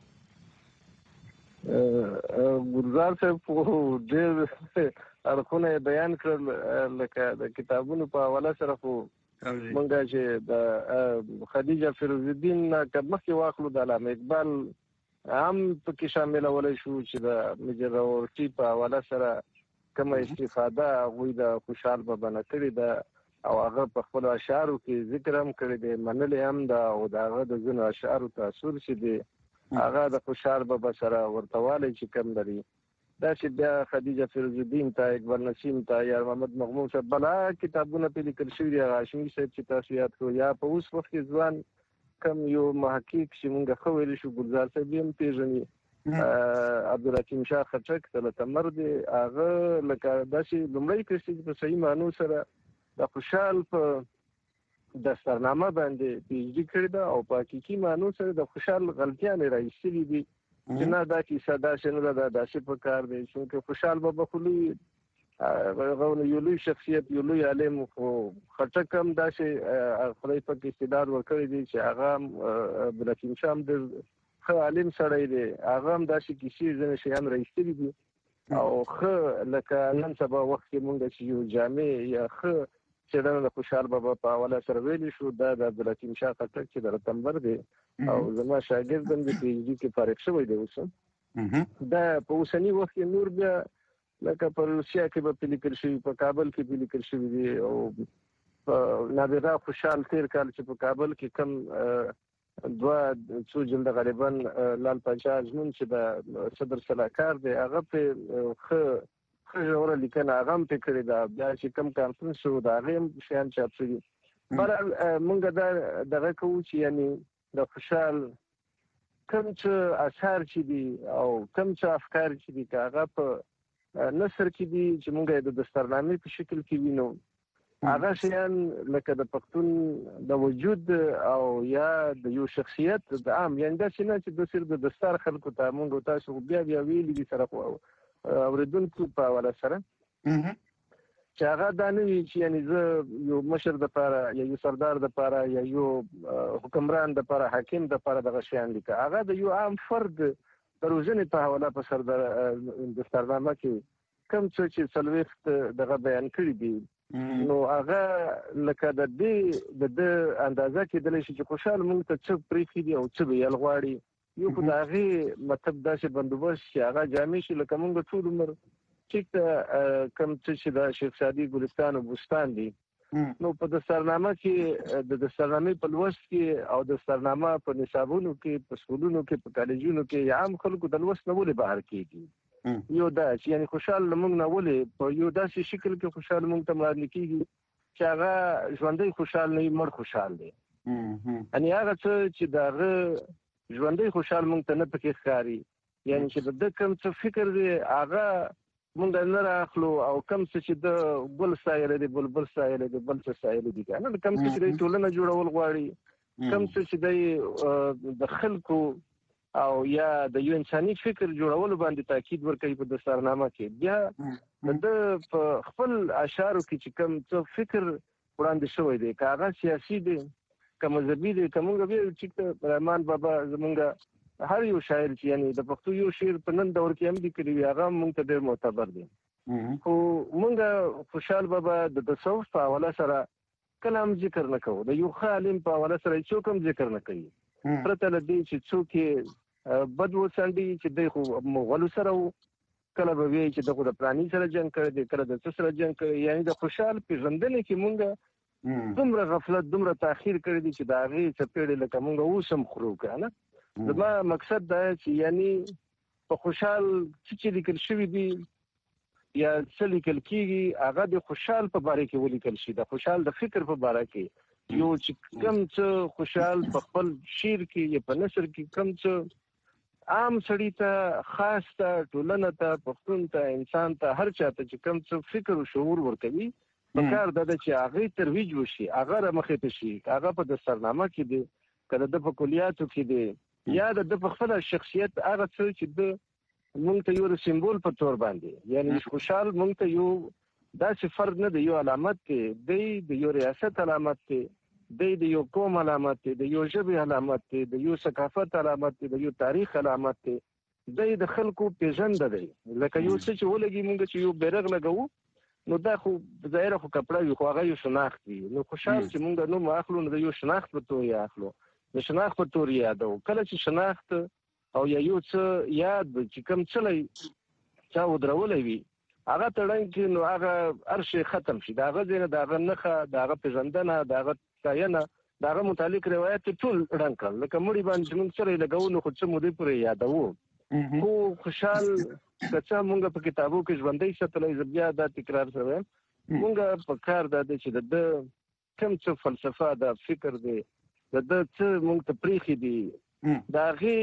ګلزار صاحب ډېر اړخونه بیان کړل لکه د کتابونو په حواله سره خو مونږ چې د خدیجه فیروز الدین کمخې واخلو د علامه اقبال هم پکې شاملولای شو چې د میجر راورټي په حواله سره کومه استفاده هغوی د خوشحال بابا نه کړې ده او هغه په خپل اشعارو کې ذکر هم کړی دی منلې هم ده او د هغه د ځینو اشعارو تاثر چې دی هغه د خوشحال بابا سره ورته والی چې کم لري دا چې بیا خدیجه فیروز الدین ته اقبال نسیم ته یا محمد مغموم صاحب بلا کتابونه پې لیکل شوي دي هاشمي صاحب چې تاسو یاد کړو یا په اوس وخت کې ځوان کم یو محقق چې مونږ ښه ویلی شو ګلزار صاحب هم پېژني عبدالحکیم شاه خټک تلتمر دی هغه لکه داسې لومړی کس چې په صحیح معنو سره د خوشحال په دستارنامه باندې پی ایچ ډي کړې ده او په حقیقي معنو سره د خوشحال غلطیانې را ایستلي دي چې نه دا کیسه داسې نه ده داسې په کار دی چونکې خوشحال بابا خو لوی یو لوی شخصیت یو لوی عالم خو خټک هم داسې خدای پاک استعداد ورکړی دی چې هغه عبدالحکیم شاه هم ډېر ښه عالم سړی دی هغه هم داسې کیسې ځینې شیان را ایستلي دي او ښه لکه نن سبا وخت کې مونږ چې یو جامع یا ښه څېړنه د خوشحال بابا په حواله سره ویلی شو دا د عبدالحکیم شاه خټک چې د رتنبر دی او زما شاګرد هم د پی ایچ ډي کې فارغ شوی دی اوس دا په اوسني وخت کې نور بیا لکه په روسیا کې به لیکل شوي په کابل کې به لیکل شوي دي او نابغه خوشحال تیر کال چې په کابل کې کم څو جلده غالبا لال پاچا ازمون چې د صدر سلاکار دی هغه په ښه ژوره لیکنه هغه هم پې کړې ده بیا چې کم کانفرنس شو د هغې هم شیان چاپ شوي بهرحال مونږ دا دغه کوو چې یعنې د خوشحال کم څه اثار چې دي او کم څه افکار چې دي که هغه په نثر کې دي چې مونږ یې د دستارنامې په شکل کې وینو هغه شیان لکه د پښتون د وجود او یا د یو شخصیت د عام یعنې داسې نه چې د صرف د دستار خلکو ته مونږ تاسو بیا ویلي دي سره اورېدونکو په حواله سره چې هغه دا نه وي چې یعنې زه یو مشر دپاره یا یو سردار دپاره یا یو حکمران دپاره حاکم دپاره دغه شیان لیکه هغه د یو عام فرد د روزنې په حواله په دستارنامه کې کم څه چې څلوېښت دغه بیان کړي دي نو هغه لکه د دې اندازه کېدلی شي چې خوشحال مونږ ته څه پرېښي دي او څه ویل غواړي یو خو د هغې مطلب داسې بندوبست چې هغه جامع شي لکه مونږ ټول عمر ټیک ته کم څه چې د شیخ سعدي ګلستان او بستان دي نو په دسترنامه کې د دسترنامې په لوست کې او دسترنامه په نصابونو کې په سکولونو کې په کالجونو کې عام خلکو د لوست نه ولې بهر کیږي یو دا چې یعنی خوشاله موږ نه ولې په یو داسې شکل کې خوشاله موږ ته وړاندې کیږي چې هغه ژوندۍ خوشاله نه مړ خوشاله دی ان هغه چې دغه ژوندۍ خوشاله موږ ته نه پکې ښکاري یعنی چې د کوم څه فکر دی هغه موږ نه راخلو او کوم څه چې د بل سایل دی بل سایل دی بل څه سایل دی کنه کوم څه چې ټولنه جوړول غواړي کوم څه چې د خلکو او یا د یو انساني فکر جوړولو باندې تاکید ورکوي په دسترنامه کې بیا د خپل اشعارو کې چې کوم څه فکر وړاندې شوی دی کاغه سیاسي دی کوم مذهبي دی کومه به چې رحمان بابا زمونږ هر یو شاعر چې یعنی د پښتو یو شعر په نن دور کې هم لیکلی وي هغه موږ ته ډېر معتبر دی خو موږ خوشحال بابا د تصوف په حواله سره کلام ذکر نه کوو د یو عالم په حواله سره هیڅ کوم ذکر نه کوي پرته لدی چې څوک بد وساندي چې د خو مغول سره کله به وی چې دغه د پرانی سره جنگ کړی دی کله د سره جنگ کړی یعنی د خوشحال پیژندنې کې مونږ دومره غفلت دومره تاخير کړی دی چې دا غي چپېړې لکه مونږ اوسم خرو کنه زما مقصد دا چې یعنی په خوشحال چې لیکل شوی دی یا څه لیکل کیږي هغه د خوشحال په باره کې ولیکل شي د خوشحال د فکر په باره کې یو چې کم څه خوشحال په خپل شعر کې یا په نثر کې کم څه عام سړی ته خاص ته ټولنه ته پښتون ته انسان ته هر چاته چې کوم څه فکر او شعور ورکوي په کار د چې هغه ترویج وشي هغه مخې ته شي هغه په دسترنامه کې دی کله د په کلیاتو کې دی یا د په خپل شخصیت هغه څه چې د مونږ ته یو سمبول په تور باندې یعنی خوشحال مونږ ته یو داسې فرد نه دی یو علامت دی د یو ریاست علامت دی د یو قوم علامت دی د یو ژبې علامت دی د یو ثقافت علامت دی د یو تاریخ علامت دی د خلکو پیژند دی لکه یو څه چې ولګي مونږ چې یو بیرغ لګو نو دا خو ظاهر خو کپڑا یو خو هغه یو شناخت دی نو خوشحال چې مونږ نو ماخلو نو د یو شناخت په تور اخلو د شناخت په تور یادو کله چې شناخت او یو څه یاد چې کوم څلې چا ودرولې وي هغه تړن کې نو هغه ارشي ختم شي دا غزنه دا غنخه دا غ پیژندنه دا غ تاینه دا غ متعلق روایت ټول رنګ کړل لکه مړي باندې موږ سره لګاو نو خو څه مودې پورې یادو خو خوشحال کچا موږ په کتابو کې ژوندۍ شتلې زبیا دا تکرار سره موږ په کار د چې د کوم څه فلسفه دا فکر دی د څه موږ ته پریخي دی دا غي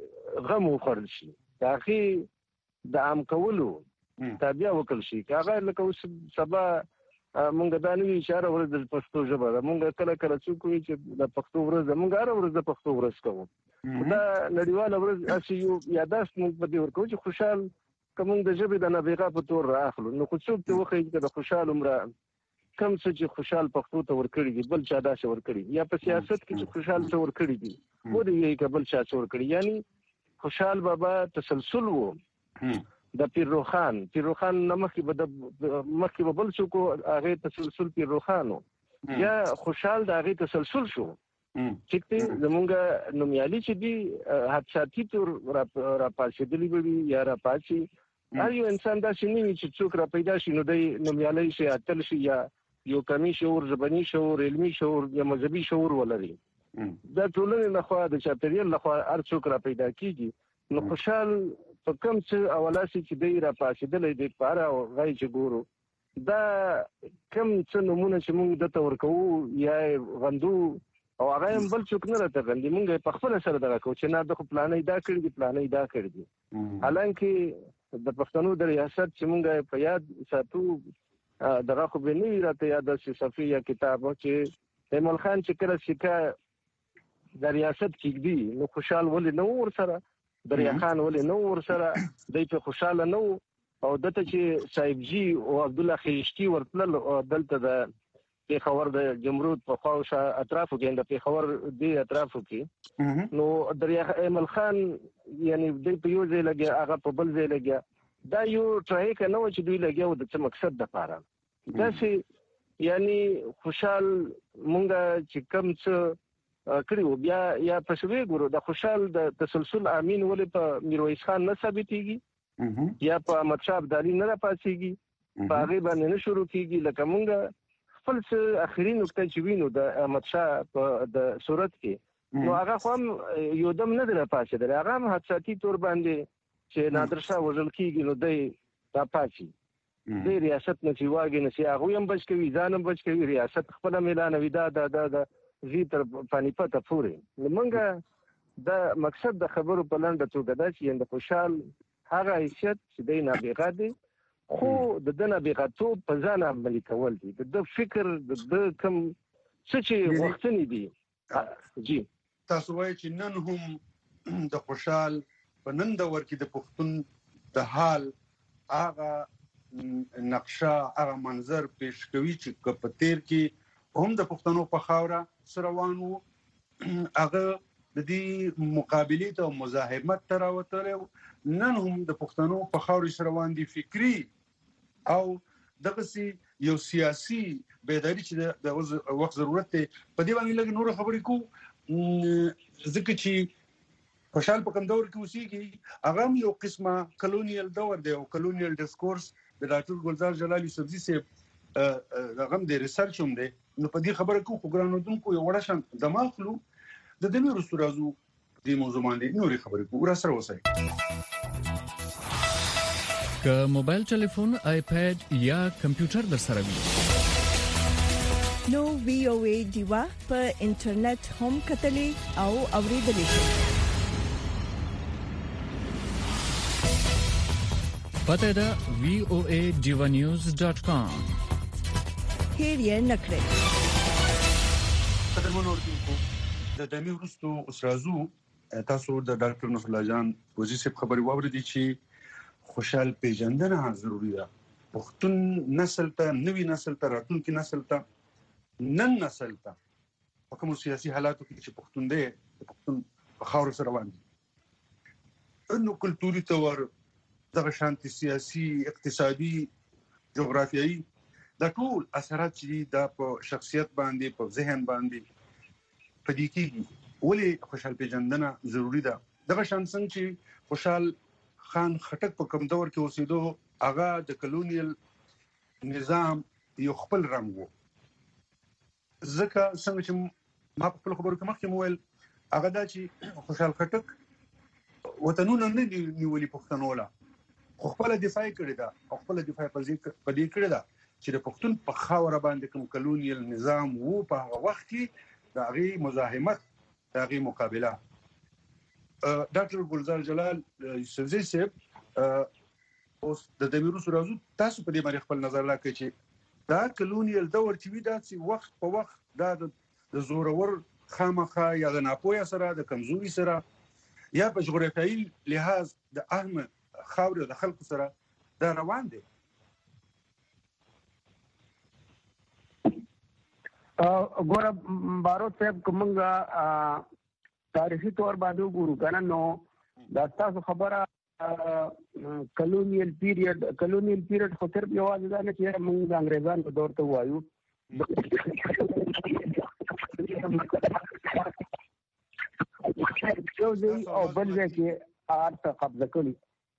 غم وخړل شي دا غي د عام کولو تابع وکړ شي هغه لکه اوس سبا مونږ د نوې اشاره ورځ د پښتو ژبه ده مونږ کله کله څوک وي چې د پښتو ورځ مونږ هر ورځ د پښتو ورځ کوو دا نړیواله ورځ اسی یو یاداست مونږ په دې ورکو چې خوشحال کوم د ژبې د نابغه په تور راخلو نو خو څوک ته وخی چې د خوشحال عمره کم څه چې خوشحال پښتو ته ورکړي دي بل چا دا څه ورکړي یا په سیاست کې چې خوشحال څه ورکړي دي و دې یې کبل چا څه ورکړي یعنی خوشحال بابا تسلسل وو د پیروخان مخکې به بل څوک هغه تسلسل پیروخانو یا خوشحال د هغه تسلسل شو چې زمونږ نومیالي چې دی حادثاتي تور را پاسېدلی وي یا را پاسي هر یو انسان دا شي نه چې څوک را پیدا شي نو د نومیالي شي اتل شي یا یو کمی شعور زبانی شعور علمی شعور یا مذهبي شعور ولري دا ټولنې لخوا د چاپیریال لخوا هر څوک را پیدا کیږي نو خوشحال په کوم څه اولاسي چې دی را پاسېدلې دی پاره او غي چې ګورو دا کوم څه نمونه چې موږ د تور کوو یا غندو او هغه هم بل څوک نه راته غندي موږ په خپل سره دغه کو چې نه د پلانې دا کړی دی پلانې دا کړی دی حالانکه د پښتنو د ریاست چې موږ په یاد ساتو دغه خو به نه راته یاد شي صفیه کتاب چې ایمل خان چې کله چې د ریاست کې دی نو خوشحال ولې نو ور سره دریا خان ولې نو ور سره دای په خوشاله نو او دته چې صاحب جی او عبد الله خیشتی ورتل دلته د پیښور د جمهوریت په خواوشا اطرافو کې د پیښور دی اطرافو کې نو دریا ایمل خان یعنی د په یو ځای لګي هغه په بل ځای لګي دا یو ټریک نه و چې دوی لګیاو د څه مقصد د پاره دا چې یعنی خوشحال مونږ چې کم څه کړیو بیا یا پښوی ګورو د خوشحال د تسلسل امین ولې په میرویس خان نه ثابتېږي یا په احمد شاه ابدالي نه راپاسېږي په هغه باندې نه شروع کیږي لکه مونږ خپل اخري نقطه چې وینو د احمد شاه په د صورت کې نو هغه هم یو دم نه دی پاتې دی، هغه هم حادثاتي تور باندې چې نادر شاه وژل کېږي نو دی دا پاتې د ریاست نه چې واګي نه چې هغه هم بچ کوي، ځان هم بچ کوي، ریاست خپل اعلانوي دا زی تر پانیپت پورې. موږ د مقصد د خبرو په لنډه توګه دا چې د خوشحال هغه حیثیت چې دی نابغه دی، خو د ده نابغتوب په ځان عملي کول دي، د ده فکر د ده کوم څه چې غوښتنې دي. جی تاسو وایئ چې نن هم د خوشحال په نن دور کې د پښتون د حال هغه نقشه هغه منظر پیش کوي چې په تیر کې هم د پښتنو په خاوره سره روان وو، هغه د دې مقابلې ته مزاحمت ته راوتلی، نن هم د پښتنو په خاورې سره روان دي. فکري او دغسې یو سیاسي بیداري چې د وخت ضرورت دی. په دې باندې لږ نور خبرې کوو ځکه چې خوشحال په کوم دور کې اوسېږي هغه هم یو قسمه کلونیل دور دی او کلونیل ډسکورس د ډاکټر ګلزار جلال یوسفزي صاحب هغه هم د ریسرچ هم دی. نو په دې خبره کوو خو ګرانودونکو یو وړه شان دماغ خلو د دې وروسته راځو دې موضوع باندې نورې خبرې کوو. راسره اوسئ. که موبایل ټلیفون، آیپاد یا کمپیوټر در سره وي نو VOA دیوا په انټرنیټ هم کتلې او اوریدلې شئ. پته ده voaDivanews.com. هیر یې نکړئ. قدرمنو اورېدونکو، د دمې وروسته اوس راځو. تاسو د ډاکټر نصر الله جان وزیر صاحب خبرې واورېدې چې خوشحال پیژندنه ضروري ده. پښتون نسل ته، نوي نسل ته، راتلونکي نسل ته، نن نسل ته په کومو سیاسي حالاتو کې چې پښتون دی د پښتون په خاورو سره روان دي، نو کلتوري تور دغه شانتي سیاسي، اقتصادي، جغرافیایي دا ټول اثرات چې دا په شخصیت باندې، په ذهن باندې پدې کېږي. ولې خوشحال پیژندنه ضروري ده؟ دغه شان څنګه چې خوشحال خان خټک په کوم دور کې اوسېدو، هغه د کلونیل نظام یو خپل رنګ وو. ځکه څنګه چې ما په خپل خبرو کې مخکې وویل هغه دا چې خوشحال خټک وطنونه نه دي نیولي پښتنو له، خو خپله دفاع یې کړې ده او خپله دفاع په دې کړې ده چې د پښتون په خاوره باندې کوم کلونیل نظام وو په هغه وخت کې د هغې مزاحمت، د هغې مقابله. ډاکټر ګلزار جلال یوسفزي صاحب اوس د دمې وروسته راځو، تاسو په دې باندې خپل نظر راکړئ چې دا کلونیل دور چې وي دا چې وخت په وخت دا د زورور خامخا یا د ناپوهه سره، د کمزوري سره، یا په جغرافیایي لحاظ د اهم خاورې د خلکو سره دا روان دی. ګوره بارود صاحب کومنګ تاریخي طور باندې وګورو کنه نو دا تاسو خبره کلونیل پیریډ خو صرف یوازې دا نه چې موږ د انګریزانو په دور ته وایو، یو ځای او بل ځای کې آرته قبضه کړي.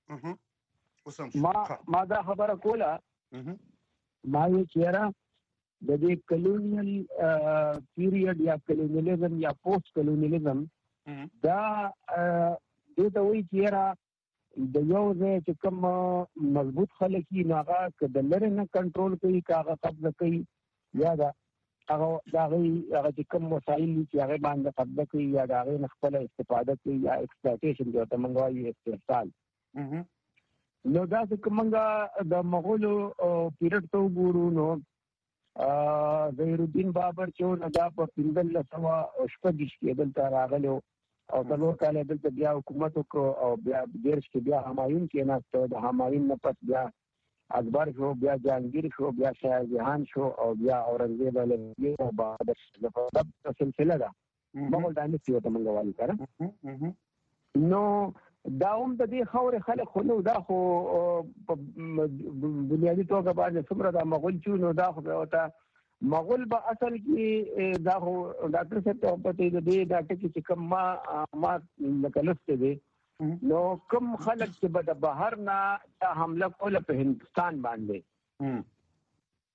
ما دا خبره کوله، ما یې چیرې د دې کلونیل پیریډ یا کلونیلیزم یا پوسټ کلونیلیزم دا دې ته وایي چیرې د یو ځای چې کوم مضبوط خلک یې نو هغه که د لرې نه کنټرول کوي، که هغه قبضه کوي، یا د هغه چې کوم وسایل دي چې هغې باندې قبضه کوي یا د هغې نه خپله استفاده کوي یا ایکسپلایټیشن دی ورته موږ وایو استحصال. نو داسې که موږ د مغولو پیریډ ته وګورو نو ظهیرالدین بابر چې و نو دا په 1526 کې دلته راغلی او 4 کاله دلته بیا حکومت وکړو او بیا 13 کې بیا همایون کېناسته. د همایون نه پس بیا اکبر شو، بیا جهانگیر شو، بیا شاه جهان شو او بیا اورنګزیب علیه او بهادر د سلسله ده مغول دانستی ورته موږ وایو کنه. نو دا هم د دې خاورې خلک خو نو دا خو په بنیادي توګه باندې څومره دا مغول چې نو دا خو ورته مغول به اصل کې دا خو ډاکټر صاحب ته پته د دې دا ټکي چې کوم ما لکه لسته دی نو کوم خلک چې به د بهر نه حمله کوله په هندوستان باندې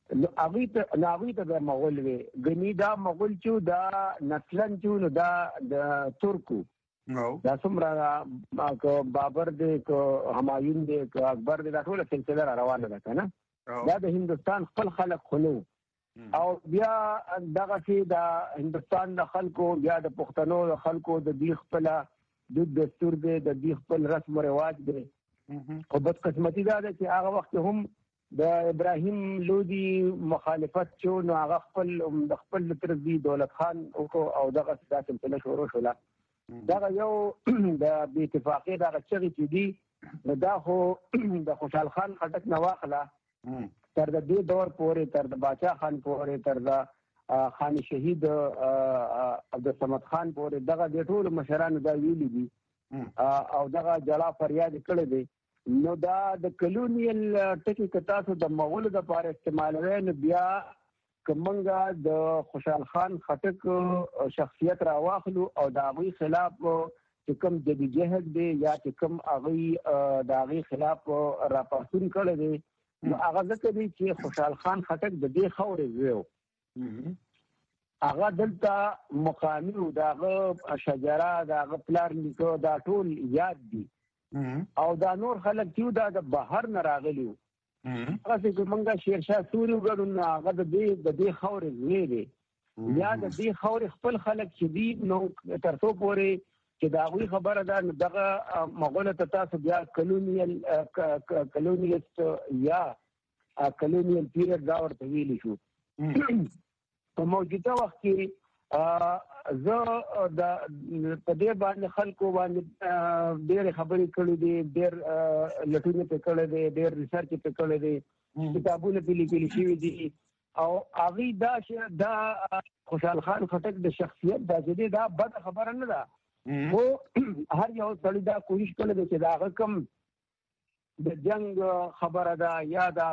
هغه ته مغول وي غنی دا مغول چې دا نسلن چې دا د ترکو دا څومره بابر دې کو همایون دې کو اکبر دې دا ټول سلسله روانه ده کنه دا د هندستان خپل خلک خلو او بیا دغه چې د هندستان د خلکو بیا د پښتنو د خلکو د دې خپل د دستور دی د دې خپل رسم او رواج دی او بدقسمتي دا ده چې هغه وخت هم د ابراهیم لودي مخالفت چې نو هغه د خپل ترزي دولت خان او دغه سلسله شروع شوله دغه یو د بې اتفاقۍ دغه چغې چې دي دا خو د خوشحال خان خټک نه واخله تر د دې دور پورې تر د باچا خان پورې تر د خان شهید عبدالصمد خان پورې دغه د ټول مشرانو دا ویلي دي او دغه جلا فریاد کړی دی نو دا د کلونیل ټکی که تاسو د مغولو دپاره استعمالوئ نو بیا که موږ د خوشحال خان خټک شخصیت راواخلو او د هغوی خلاف چې کوم جدوجهد دی یا چې کوم هغوی د هغوی خلاف راپاڅون کړی دی نو هغه ځکه دی چې خوشحال خان خټک د دې خاورې زوی هغه دلته مقامي و د هغه شجره د هغه پلار نیکه دا ټول یاد دي او دا نور خلک چې دا د بهر نه راغلي وو هغسې که موږ شیرشاه سوري وګڼو نو هغه د دې خاورې زوی دی یا د دې خاورې خپل خلک چې دي نو تر څو پورې چې د هغوی خبره ده نو دغه مغولو ته تاسو بیا کلونیلسټ یا کلونیل پیریډ دا ورته ویلی شو په موجوده وخت کې زه په دې باندې خلکو باندې ډېرې خبرې کړې دي ډېر لټونه پې کړی دی ډېر ریسرچ پې کړی دی کتابونه پې لیکلي شوي دي او هغوی دا خوشحال خان خټک د شخصیت دا چې دی دا بده خبره نه ده خو هر یو سړي دا کوشش کړی دی چې د هغه کوم د جنگ خبره ده یا د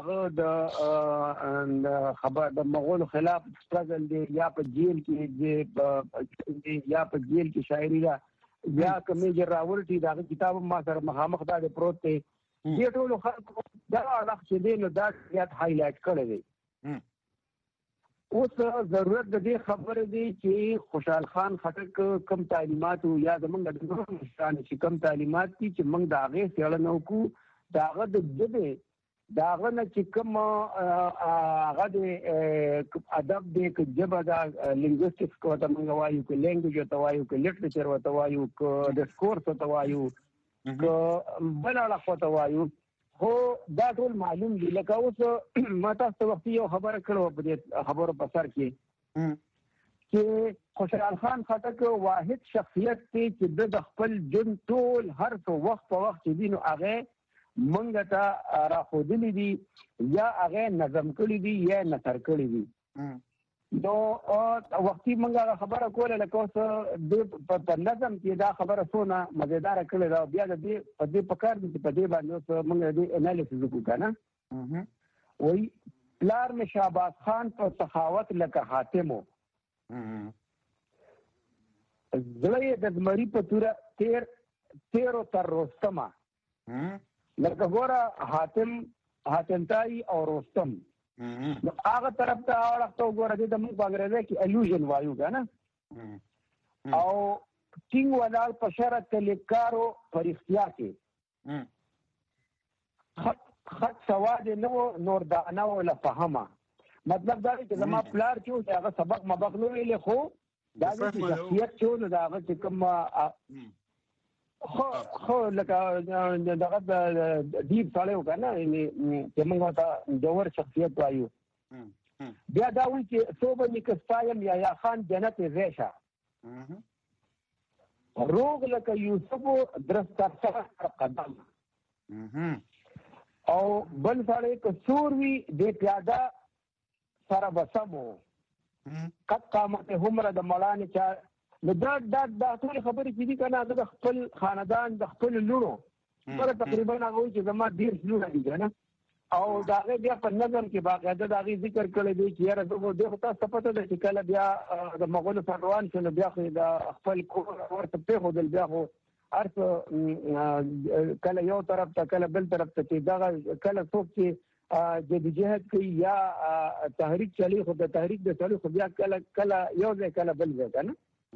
هغه د مغولو خلاف سټرګل دی یا په جیل کې یا په جیل کې شاعري ده یا که میجر راولټي د هغه کتاب ما سره مخامخ دا دی پروت دی دې ټولو خلکو دا اړخ چې دی نو دا زیات هایلایټ کړی دی اوس ضرورت د دې خبرې دی چې خوشحال خان خټک کم تعلیمات یا زموږ د نورو مشرانو چې کم تعلیمات دي چې موږ د هغې څېړنه وکړو د هغه د ژبې د هغه نه چې کوم هغه د ادب دی که ژبه ده لینګویسټکس که ورته موږ وایو که لینګویج ورته وایو که لټریچر ورته وایو که ډسکورس ورته وایو که بل اړخ ورته وایو خو دا ټول معلوم دي لکه اوس ما تاسو ته وختي یو خبره کړې په دې خبرو په سر کې چې خوشحال خان خټک واحد شخصیت دی چې د خپل ژوند ټول هر څه وخت په وخت چې دي نو هغې موږ ته راښودلي دي یا هغې نظم کړي دي یا نثر کړي دي نو وختي موږ هغه خبره کوله لکه اوس په نظم کې دا خبره څونه مزیداره کړې ده بیا د دې په دې پکار دي چې په دې باندې اوس موږ د دې انالیسز وکړو که نه وایي پلار مې شهباز خان په سخاوت لکه حاتم و زړه یې د زمري په توره تیرو تر رستمه لکه ګوره حاتم تایي او رستم نو هغه طرف ته اړخ ته وګوره دې ته موږ په انګریزي کې الوژن وایو که نه او ټینګ ولاړ په شرط لیکارو په رښتیا کې خط سواد نه و نور دانه و له فهمه مطلب دا دی چې زما پلار چې و چې هغه سبق مبق نه ویلې خو دا دی چې شخصیت چې و نو د هغه چې کوم خو لکه دغه ډیپ سړی و که نه چې موږ ورته ډور شخصیت وایو بیا دا وایي چې څو به نیکه ستایم یا خان جنت ریشه روغ لکه یوسف درست سره قدم او بل سړی که سور وي دې پیاده سره به سم و قد قامت همره د مړانې چا نو دا ټولې خبرې چې دي که نه هغه د خپل خاندان د خپلو لوڼو سره تقریبا هغه وایي چې زما 10 لوڼه دي که نه او د هغې بیا په نظم کې باقاعده د هغې ذکر کړی دی چې یاره دې خو تاسو ته پته ده چې کله بیا د مغولو سره روان شو نو بیا خو د خپل کور ورته پرېښودل بیا خو هر څه کله یو طرف ته کله بل طرف ته چې دغه کله څوک چې جدوجہد کوي یا تحریک چلی خو د تحریک د چلی خو بیا کله یو ځای کله بل ځای کنه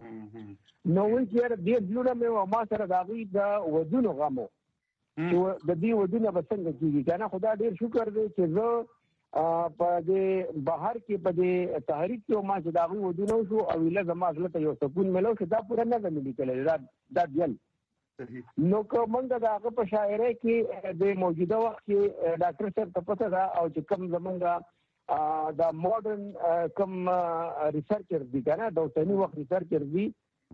نو وایي چې ډېر زړونه مې ما سره د هغوی د ودونو غم و چې د دې ودونه به څنګه کېږي که نه خو دا ډېر شکر دی چې زه په دې بهر کې په دې تحریک کې ما چې د هغوی ودونه وشو او ایله زما زړه ته یو سکون میلو شو دا پوره نه ده مې لیکلی دا بیل نو که موږ د هغه په شاعرۍ کې د موجوده وخت کې ډاکټر صاحب ته پته ده او چې کوم زمونږ د ماډرن کوم ریسرچر دي که نه د اوسني وخت ریسرچر دي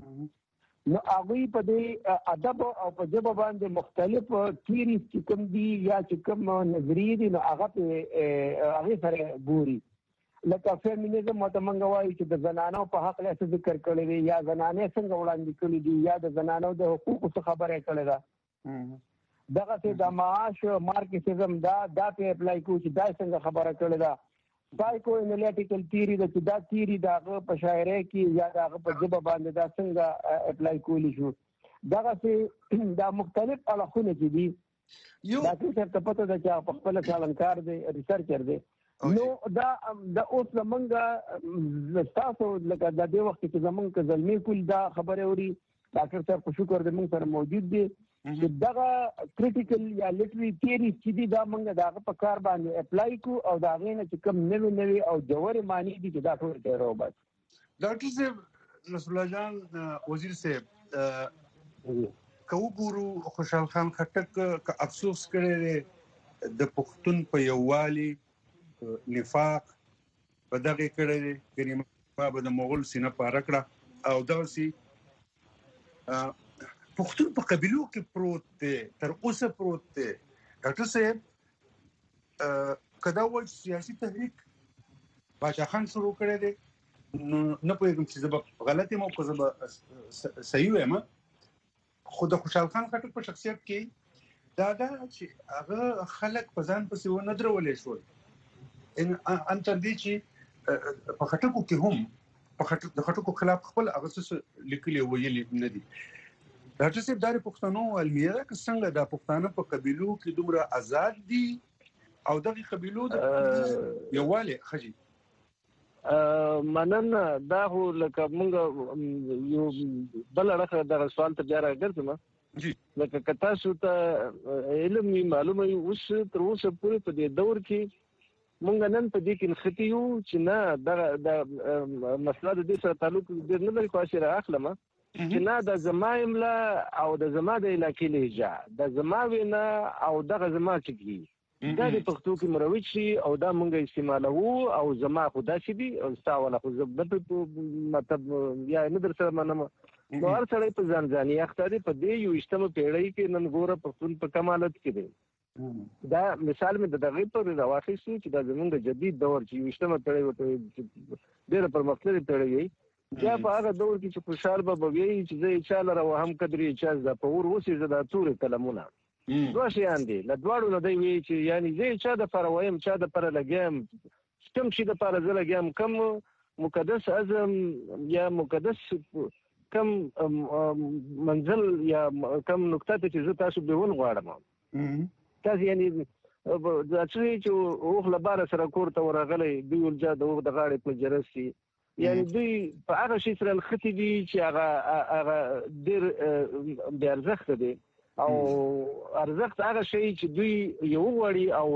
نو هغوی په دې ادب او په ژبه باندې مختلف تیریز چې کوم دي یا چې کوم نظریې دي نو هغه هغې سره ګوري لکه فیمینیزم ورته موږ وایو چې د زنانو په حق له څه ذکر کړی دی یا زنانې څنګه وړاندې کړي دي یا د زنانو د حقوقو څه خبره یې کړې ده دغسې د معاش مارکسیزم دا پې اپلای کوو چې دا څنګه خبره کړې ده سایکو انالیټیکل تیوري ده چې دا تیوري د هغه په شاعرۍ کې یا د هغه په ژبه باندې دا څنګه اپلای کولی شو دغسې دا مختلف اړخونه چې دي ډاکټر صاحب ته پته ده چې هغه په خپله څالنکار دی ریسرچر دی نو دا اوس زمونږ ستاسو لکه د دې وخت کې زمونږ که زلمي کول دا خبرې اوري ډاکټر صاحب په شکر دی موږ سره موجود دی چې دغه کریټیکل یا لیټري تیوري چې دي دا موږ د هغه په کار باندې اپلای کړو او د هغې نه چې کوم نوې او جوړې معنی دي چې دا ټول ډېر وباسي ډاکټر صاحب نصر الله جان وزیر صاحب که وګورو خوشحال خان خټک افسوس کړی دی د پښتون په یووالي نفاق په دغې کړی دی ګریما به د مغول سینه پاره کړه او دغسې پښتون په قبیلو کې پروت دی تر اوسه پروت دی ډاکټر صاحب که دا وایي چې سیاسي تحریک باچا خان شروع کړی دی نه پوهېږم چې زه به غلط یم او که زه به صحیح وایم خو د خوشحال خان خټک په شخصیت کې دا ده چې هغه خلک په ځان پسې ونه درولی شول ان تر دې چې په خټکو کې هم د خټکو خلاف خپل هغه څه لیکلي ویلي نه دي ډاکټر صاحب دا د پښتنو علمیه ده که څنګه دا پښتانه په قبیلو کې دومره آزاد دي او دغه قبیلو د یووالي ښه مننه دا خو لکه موږ یو بل اړخ دغه سوال ته بیا راګرځم لکه که تاسو ته علم معلومه وي اوس تر اوسه پورې په دې دور کې مونږ نن په دې کې نښتي یو چې نه دغه مسله د دې سره تعلق ډېر نه لري خو هسې رااخلم چې نه د زما املا او د زما د علاقې لهجه د زما وینا او دغه زما ټکي دا د پښتو کې مروج شي او دا مونږ استعمالوو او زما خو داسې دي او ستا والا خو زه مطلب یا نه در سره منم نو هر سړی په ځان ځاني اخته دی په دې 21مه پېړۍ کې نن ګوره پښتون په کمالت کې دی دا مثال مې د دغې پورې راواخیستو چې دا زمونږ د جدید دور چې 21مه پېړۍ ورته ډېره پرمختللې پېړۍ وي بیا په هغه دور کې چې خوشحال به وایي چې زه یې چا لره وهم قدرې چا زده په اور اوسې زه دا تورې قلمونه دوه شیان دي له دواړو نه دی وایي چې یعنې زه یې چا دپاره وایم چا دپاره لګیم کوم شي دپاره زه لګیم کوم مقدس عزم یا مقدس کم منزل یا کم نقطه ته چې زه تاسو به ونغواړم تاسو یعنې دا چې اوښ له باره سره کور ته ورغلی دوی ولجا د اوښ د غاړې په جرس کې یعنې دوی په هغه شي سره نښتي دي چې هغه ډېر بې ارزښته دی او ارزښت هغه شی چې دوی یو غواړي او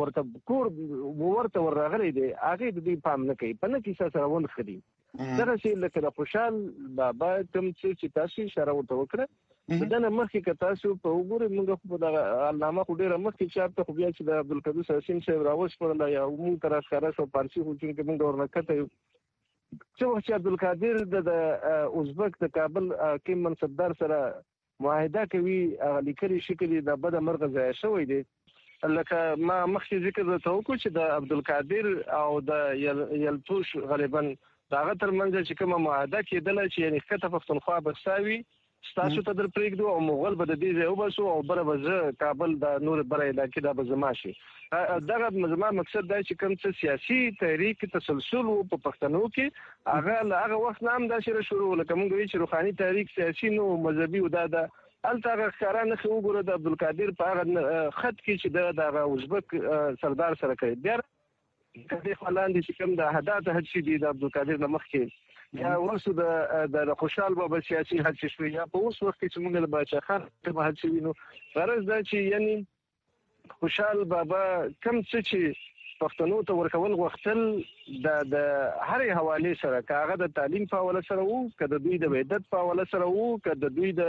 ورته ور راغلی دی هغې د دوی پام نه کوي په نه کیسه سره ونښتي دغسې لکه د خوشحال بابا کوم څه چې تاسو اشاره ورته وکړه د ده نه مخکې که تاسو په وګورئ موږ خو په دغه علنامه خو ډېره مخکې چاپ ته خو بیا چې د عبدالقدوس حسین صاحب راوسپړله یا موږ ته راښکاره شو فارسي خو چونکې موږ ورنه کته یو څه وخت چې عبدالقادر د ازبک د کابل حاکم منصبدار سره معاهده کوي هغه لیکلي شکل یې د بده مرغه ضایع شوی دی لکه ما مخکې ذکر درته وکړو چې د عبدالقادر او د یلتوش غالبا د هغه ترمنځ چې کومه معاهده کېدله چې یعنې ښکته پښتونخوا به ستا ستاسو ته در پرېږدو او مغول به د دې ځای وباسو او بره به زه کابل د نورې بره علاقې دا به زما شي دغه زما مقصد دا چې کوم څه سیاسي تحریک تسلسل و په پښتنو کې هغه له هغه وخت نه هم داسې شروع لکه موږ وایو چې روحاني تحریک سیاسي نه و مذهبي و دا الته ښکارا نه وګوره د عبدالقادر په هغه خط کې چې د ازبک سردار سره کوي بیا کله خلاندې چې کوم د اهداف هڅې دي د عبدالقادر د مخ کې یا ورسره د خوشحال بابا سیاسي هڅې شوې یا په اوس وخت کې چې موږ له باچا خان په هڅې وینو غرض دا چې یعنی خوشحال بابا کم څه چې پښتنو ته ورکول غوښتل د هرې حواله سره کاغه د تعلیم په حواله سره وو کده دوی د وحدت په حواله سره وو کده دوی د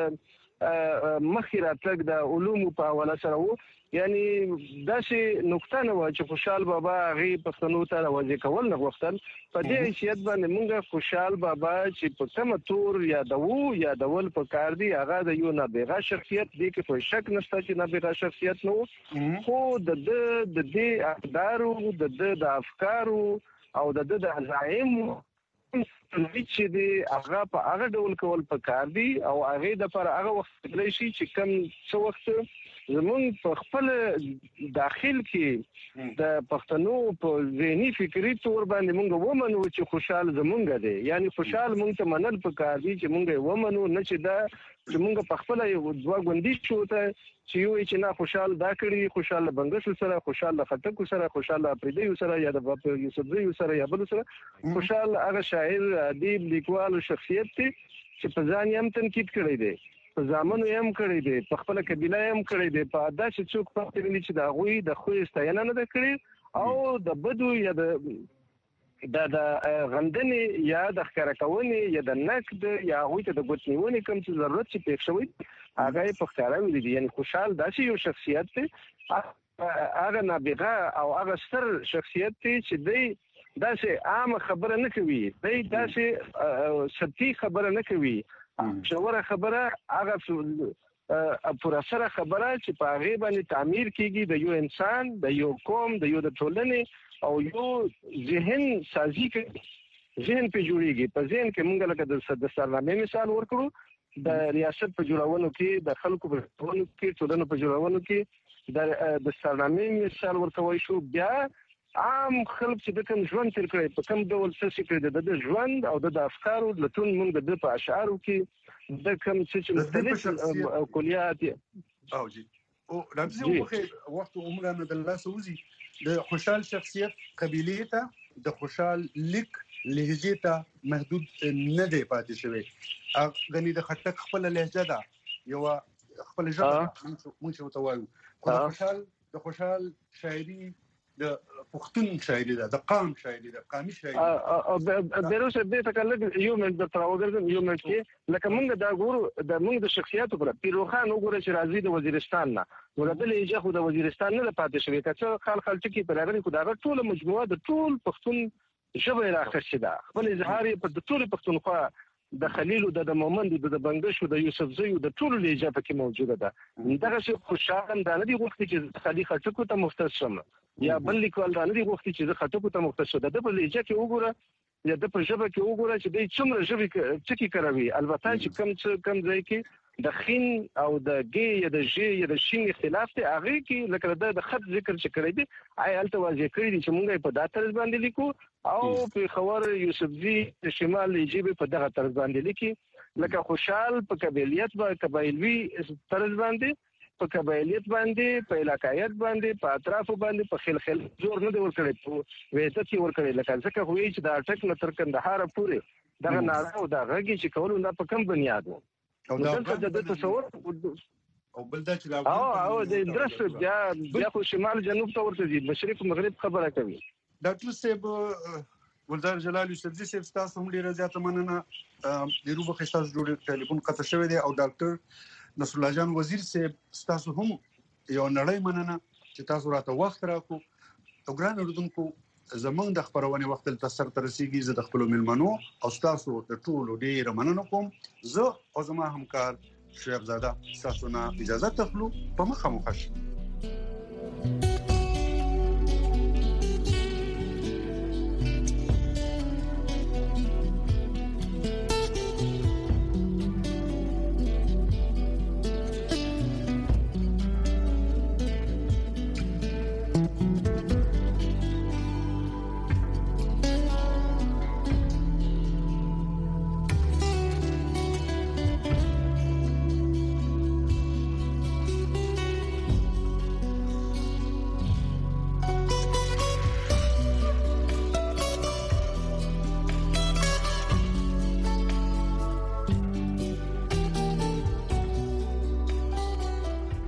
مخې راتګ د علوم په حواله سره وو یعنی دا چې نقطه نه و چې خوشحال بابا هغه پښتنو ته راوځي کول نه غوښتل په دې حیثیت باندې موږ خوشحال بابا چې په کومه تور یادول په کار دی هغه د یو نابغه شخصیت دی کې په شک نشته چې نابغه شخصیت نو خو د دې اقدارو د افکارو او د عزایم چې دی هغه په هغه ډول کول په کار دی او هغه د پر هغه وخت لري چې کم څو وخت زمونږ په خپل داخل کې د پښتنو په ذهني فکری تور باندې مونږ ومنو چې خوشحال زمونږ دی یعنی خوشحال مونږ ته منل په کار دی چې مونږ ومنو نه چې دا چې مونږ په خپل یو دوا غوندي شوته چې یو چې نه خوشحال دا کړی خوشحال بنگش سره خوشحال خټک سره خوشحال پریدي سره یا د یوسفزي سره یا بل سره خوشحال هغه شاعر ادیب لیکوال شخصیت چې په ځان یې هم تنقید کړی دی په ځامنو هم کړی دی په خپل قبيله هم کړی دی په ادا چې څوک پاتې ویلي چې دا غوي د خوې ستاینه نه کړی او د بدو یا د غندنې یا د ښکارکونې یا د نقد یا غوي ته د ګوتنیونې کوم څه ضرورت چې پېښ شوی هغه په ښکارا ویلي دي یعنی خوشحال داسې یو شخصیت دی هغه نابغه او هغه ستر شخصیت دی چې دی داسې عام خبره نه کوي دی داسې سطحي خبره نه کوي شوره خبره هغه پر سره خبره چې په هغه باندې تعمیر کیږي د یو انسان د یو قوم د یو د ټولنې او یو ذهن سازي کې ذهن په جوړیږي په ذهن کې موږ لکه د سرنامې مثال ورکړو د ریاست په جوړولو کې د خلکو په جوړولو کې ټولنو په جوړولو کې د سرنامې مثال ورکوي شو بیا عام خلک چې د کوم ژوند تر کړی په کوم ډول څه کړی د ژوند او د افکارو لټون موږ د په اشعارو کې د کوم څه چې مختلف کلیات او جی او راځي په وخت عمرانه د الله سوزي د خوشحال شخصیت قبيله ته د خوشحال لیک لهجه ته محدود نه دی پاتې شوی غني د خټک خپل لهجه ده یو خپل ژبه مونږ ته وایو د خوشحال شاعري د پښتون شاعري ده د قام شاعري ده قامي شاعري او بیروسه دې تکلم یو من د تراوګرزم یو من کې لکه موږ دا ګورو د موږ د شخصیت پر پیروخان وګوره چې راځي د وزیرستان نه ورته لېجه خو د وزیرستان نه پاتې شوی کڅ خال چې په لري خو دا ټول مجموعه د ټول پښتون ژبه راخښه ده خپل اظهار په د ټول پښتونخوا د خلیل د مومند د بنگش د یوسفزي د ټول لېجه پکې موجوده ده دغه شی خوشحال د نه دی وخت چې خالي خټکو ته مختص شم یا بل لیکوال دا نه دی وخت چې خټکو ته مختص شو د په لېجه کې وګوره یا د په ژبه کې وګوره چې د څومره ژبه چې کوي البته چې کم ځای کې د خین او د ګ یا د ژ یا د شین اختلاف ته هغه کې لکه د خط ذکر چې کړی دی الته واضح کړی دی چې موږ په داتر باندې لیکو او په خبر یوسفزي د شمال لېجه په دغه طرز باندې لیکي لکه خوشحال په قبیلیت باندې قبایلوي طرز باندې په قبایلیت باندې په علاقایت باندې په اطرافو باندې په خلخل زور نه دی ورکړی په وېته کې ورکړی لکه ځکه خو چې د اټک نه تر کندهار پورې دغه ناره او د غږی چې کولو نه په کم بنیاد او د تصور او بل دا چې او د درس بیا خو شمال جنوب ته ورته دي مشرق مغرب خبره کوي ډاکټر صاحب ولدار جلال یوسفزي صاحب تاسو هم ډیره زیاته مننه د روبه خصاص جوړ ټلیفون قطع شوی دی او ډاکټر نصر الله جان وزیر صاحب تاسو هم یو نړۍ مننه چې تاسو راته وخت راکو او ګران اوردونکو زمونږ د خبرونه وخت ته سر ترسيږي زه د خپل ملمنو او تاسو د ټولو ډیره مننه کوم زه او زما همکار شعیب زاده تاسو نه اجازه تخلو په مخه مخه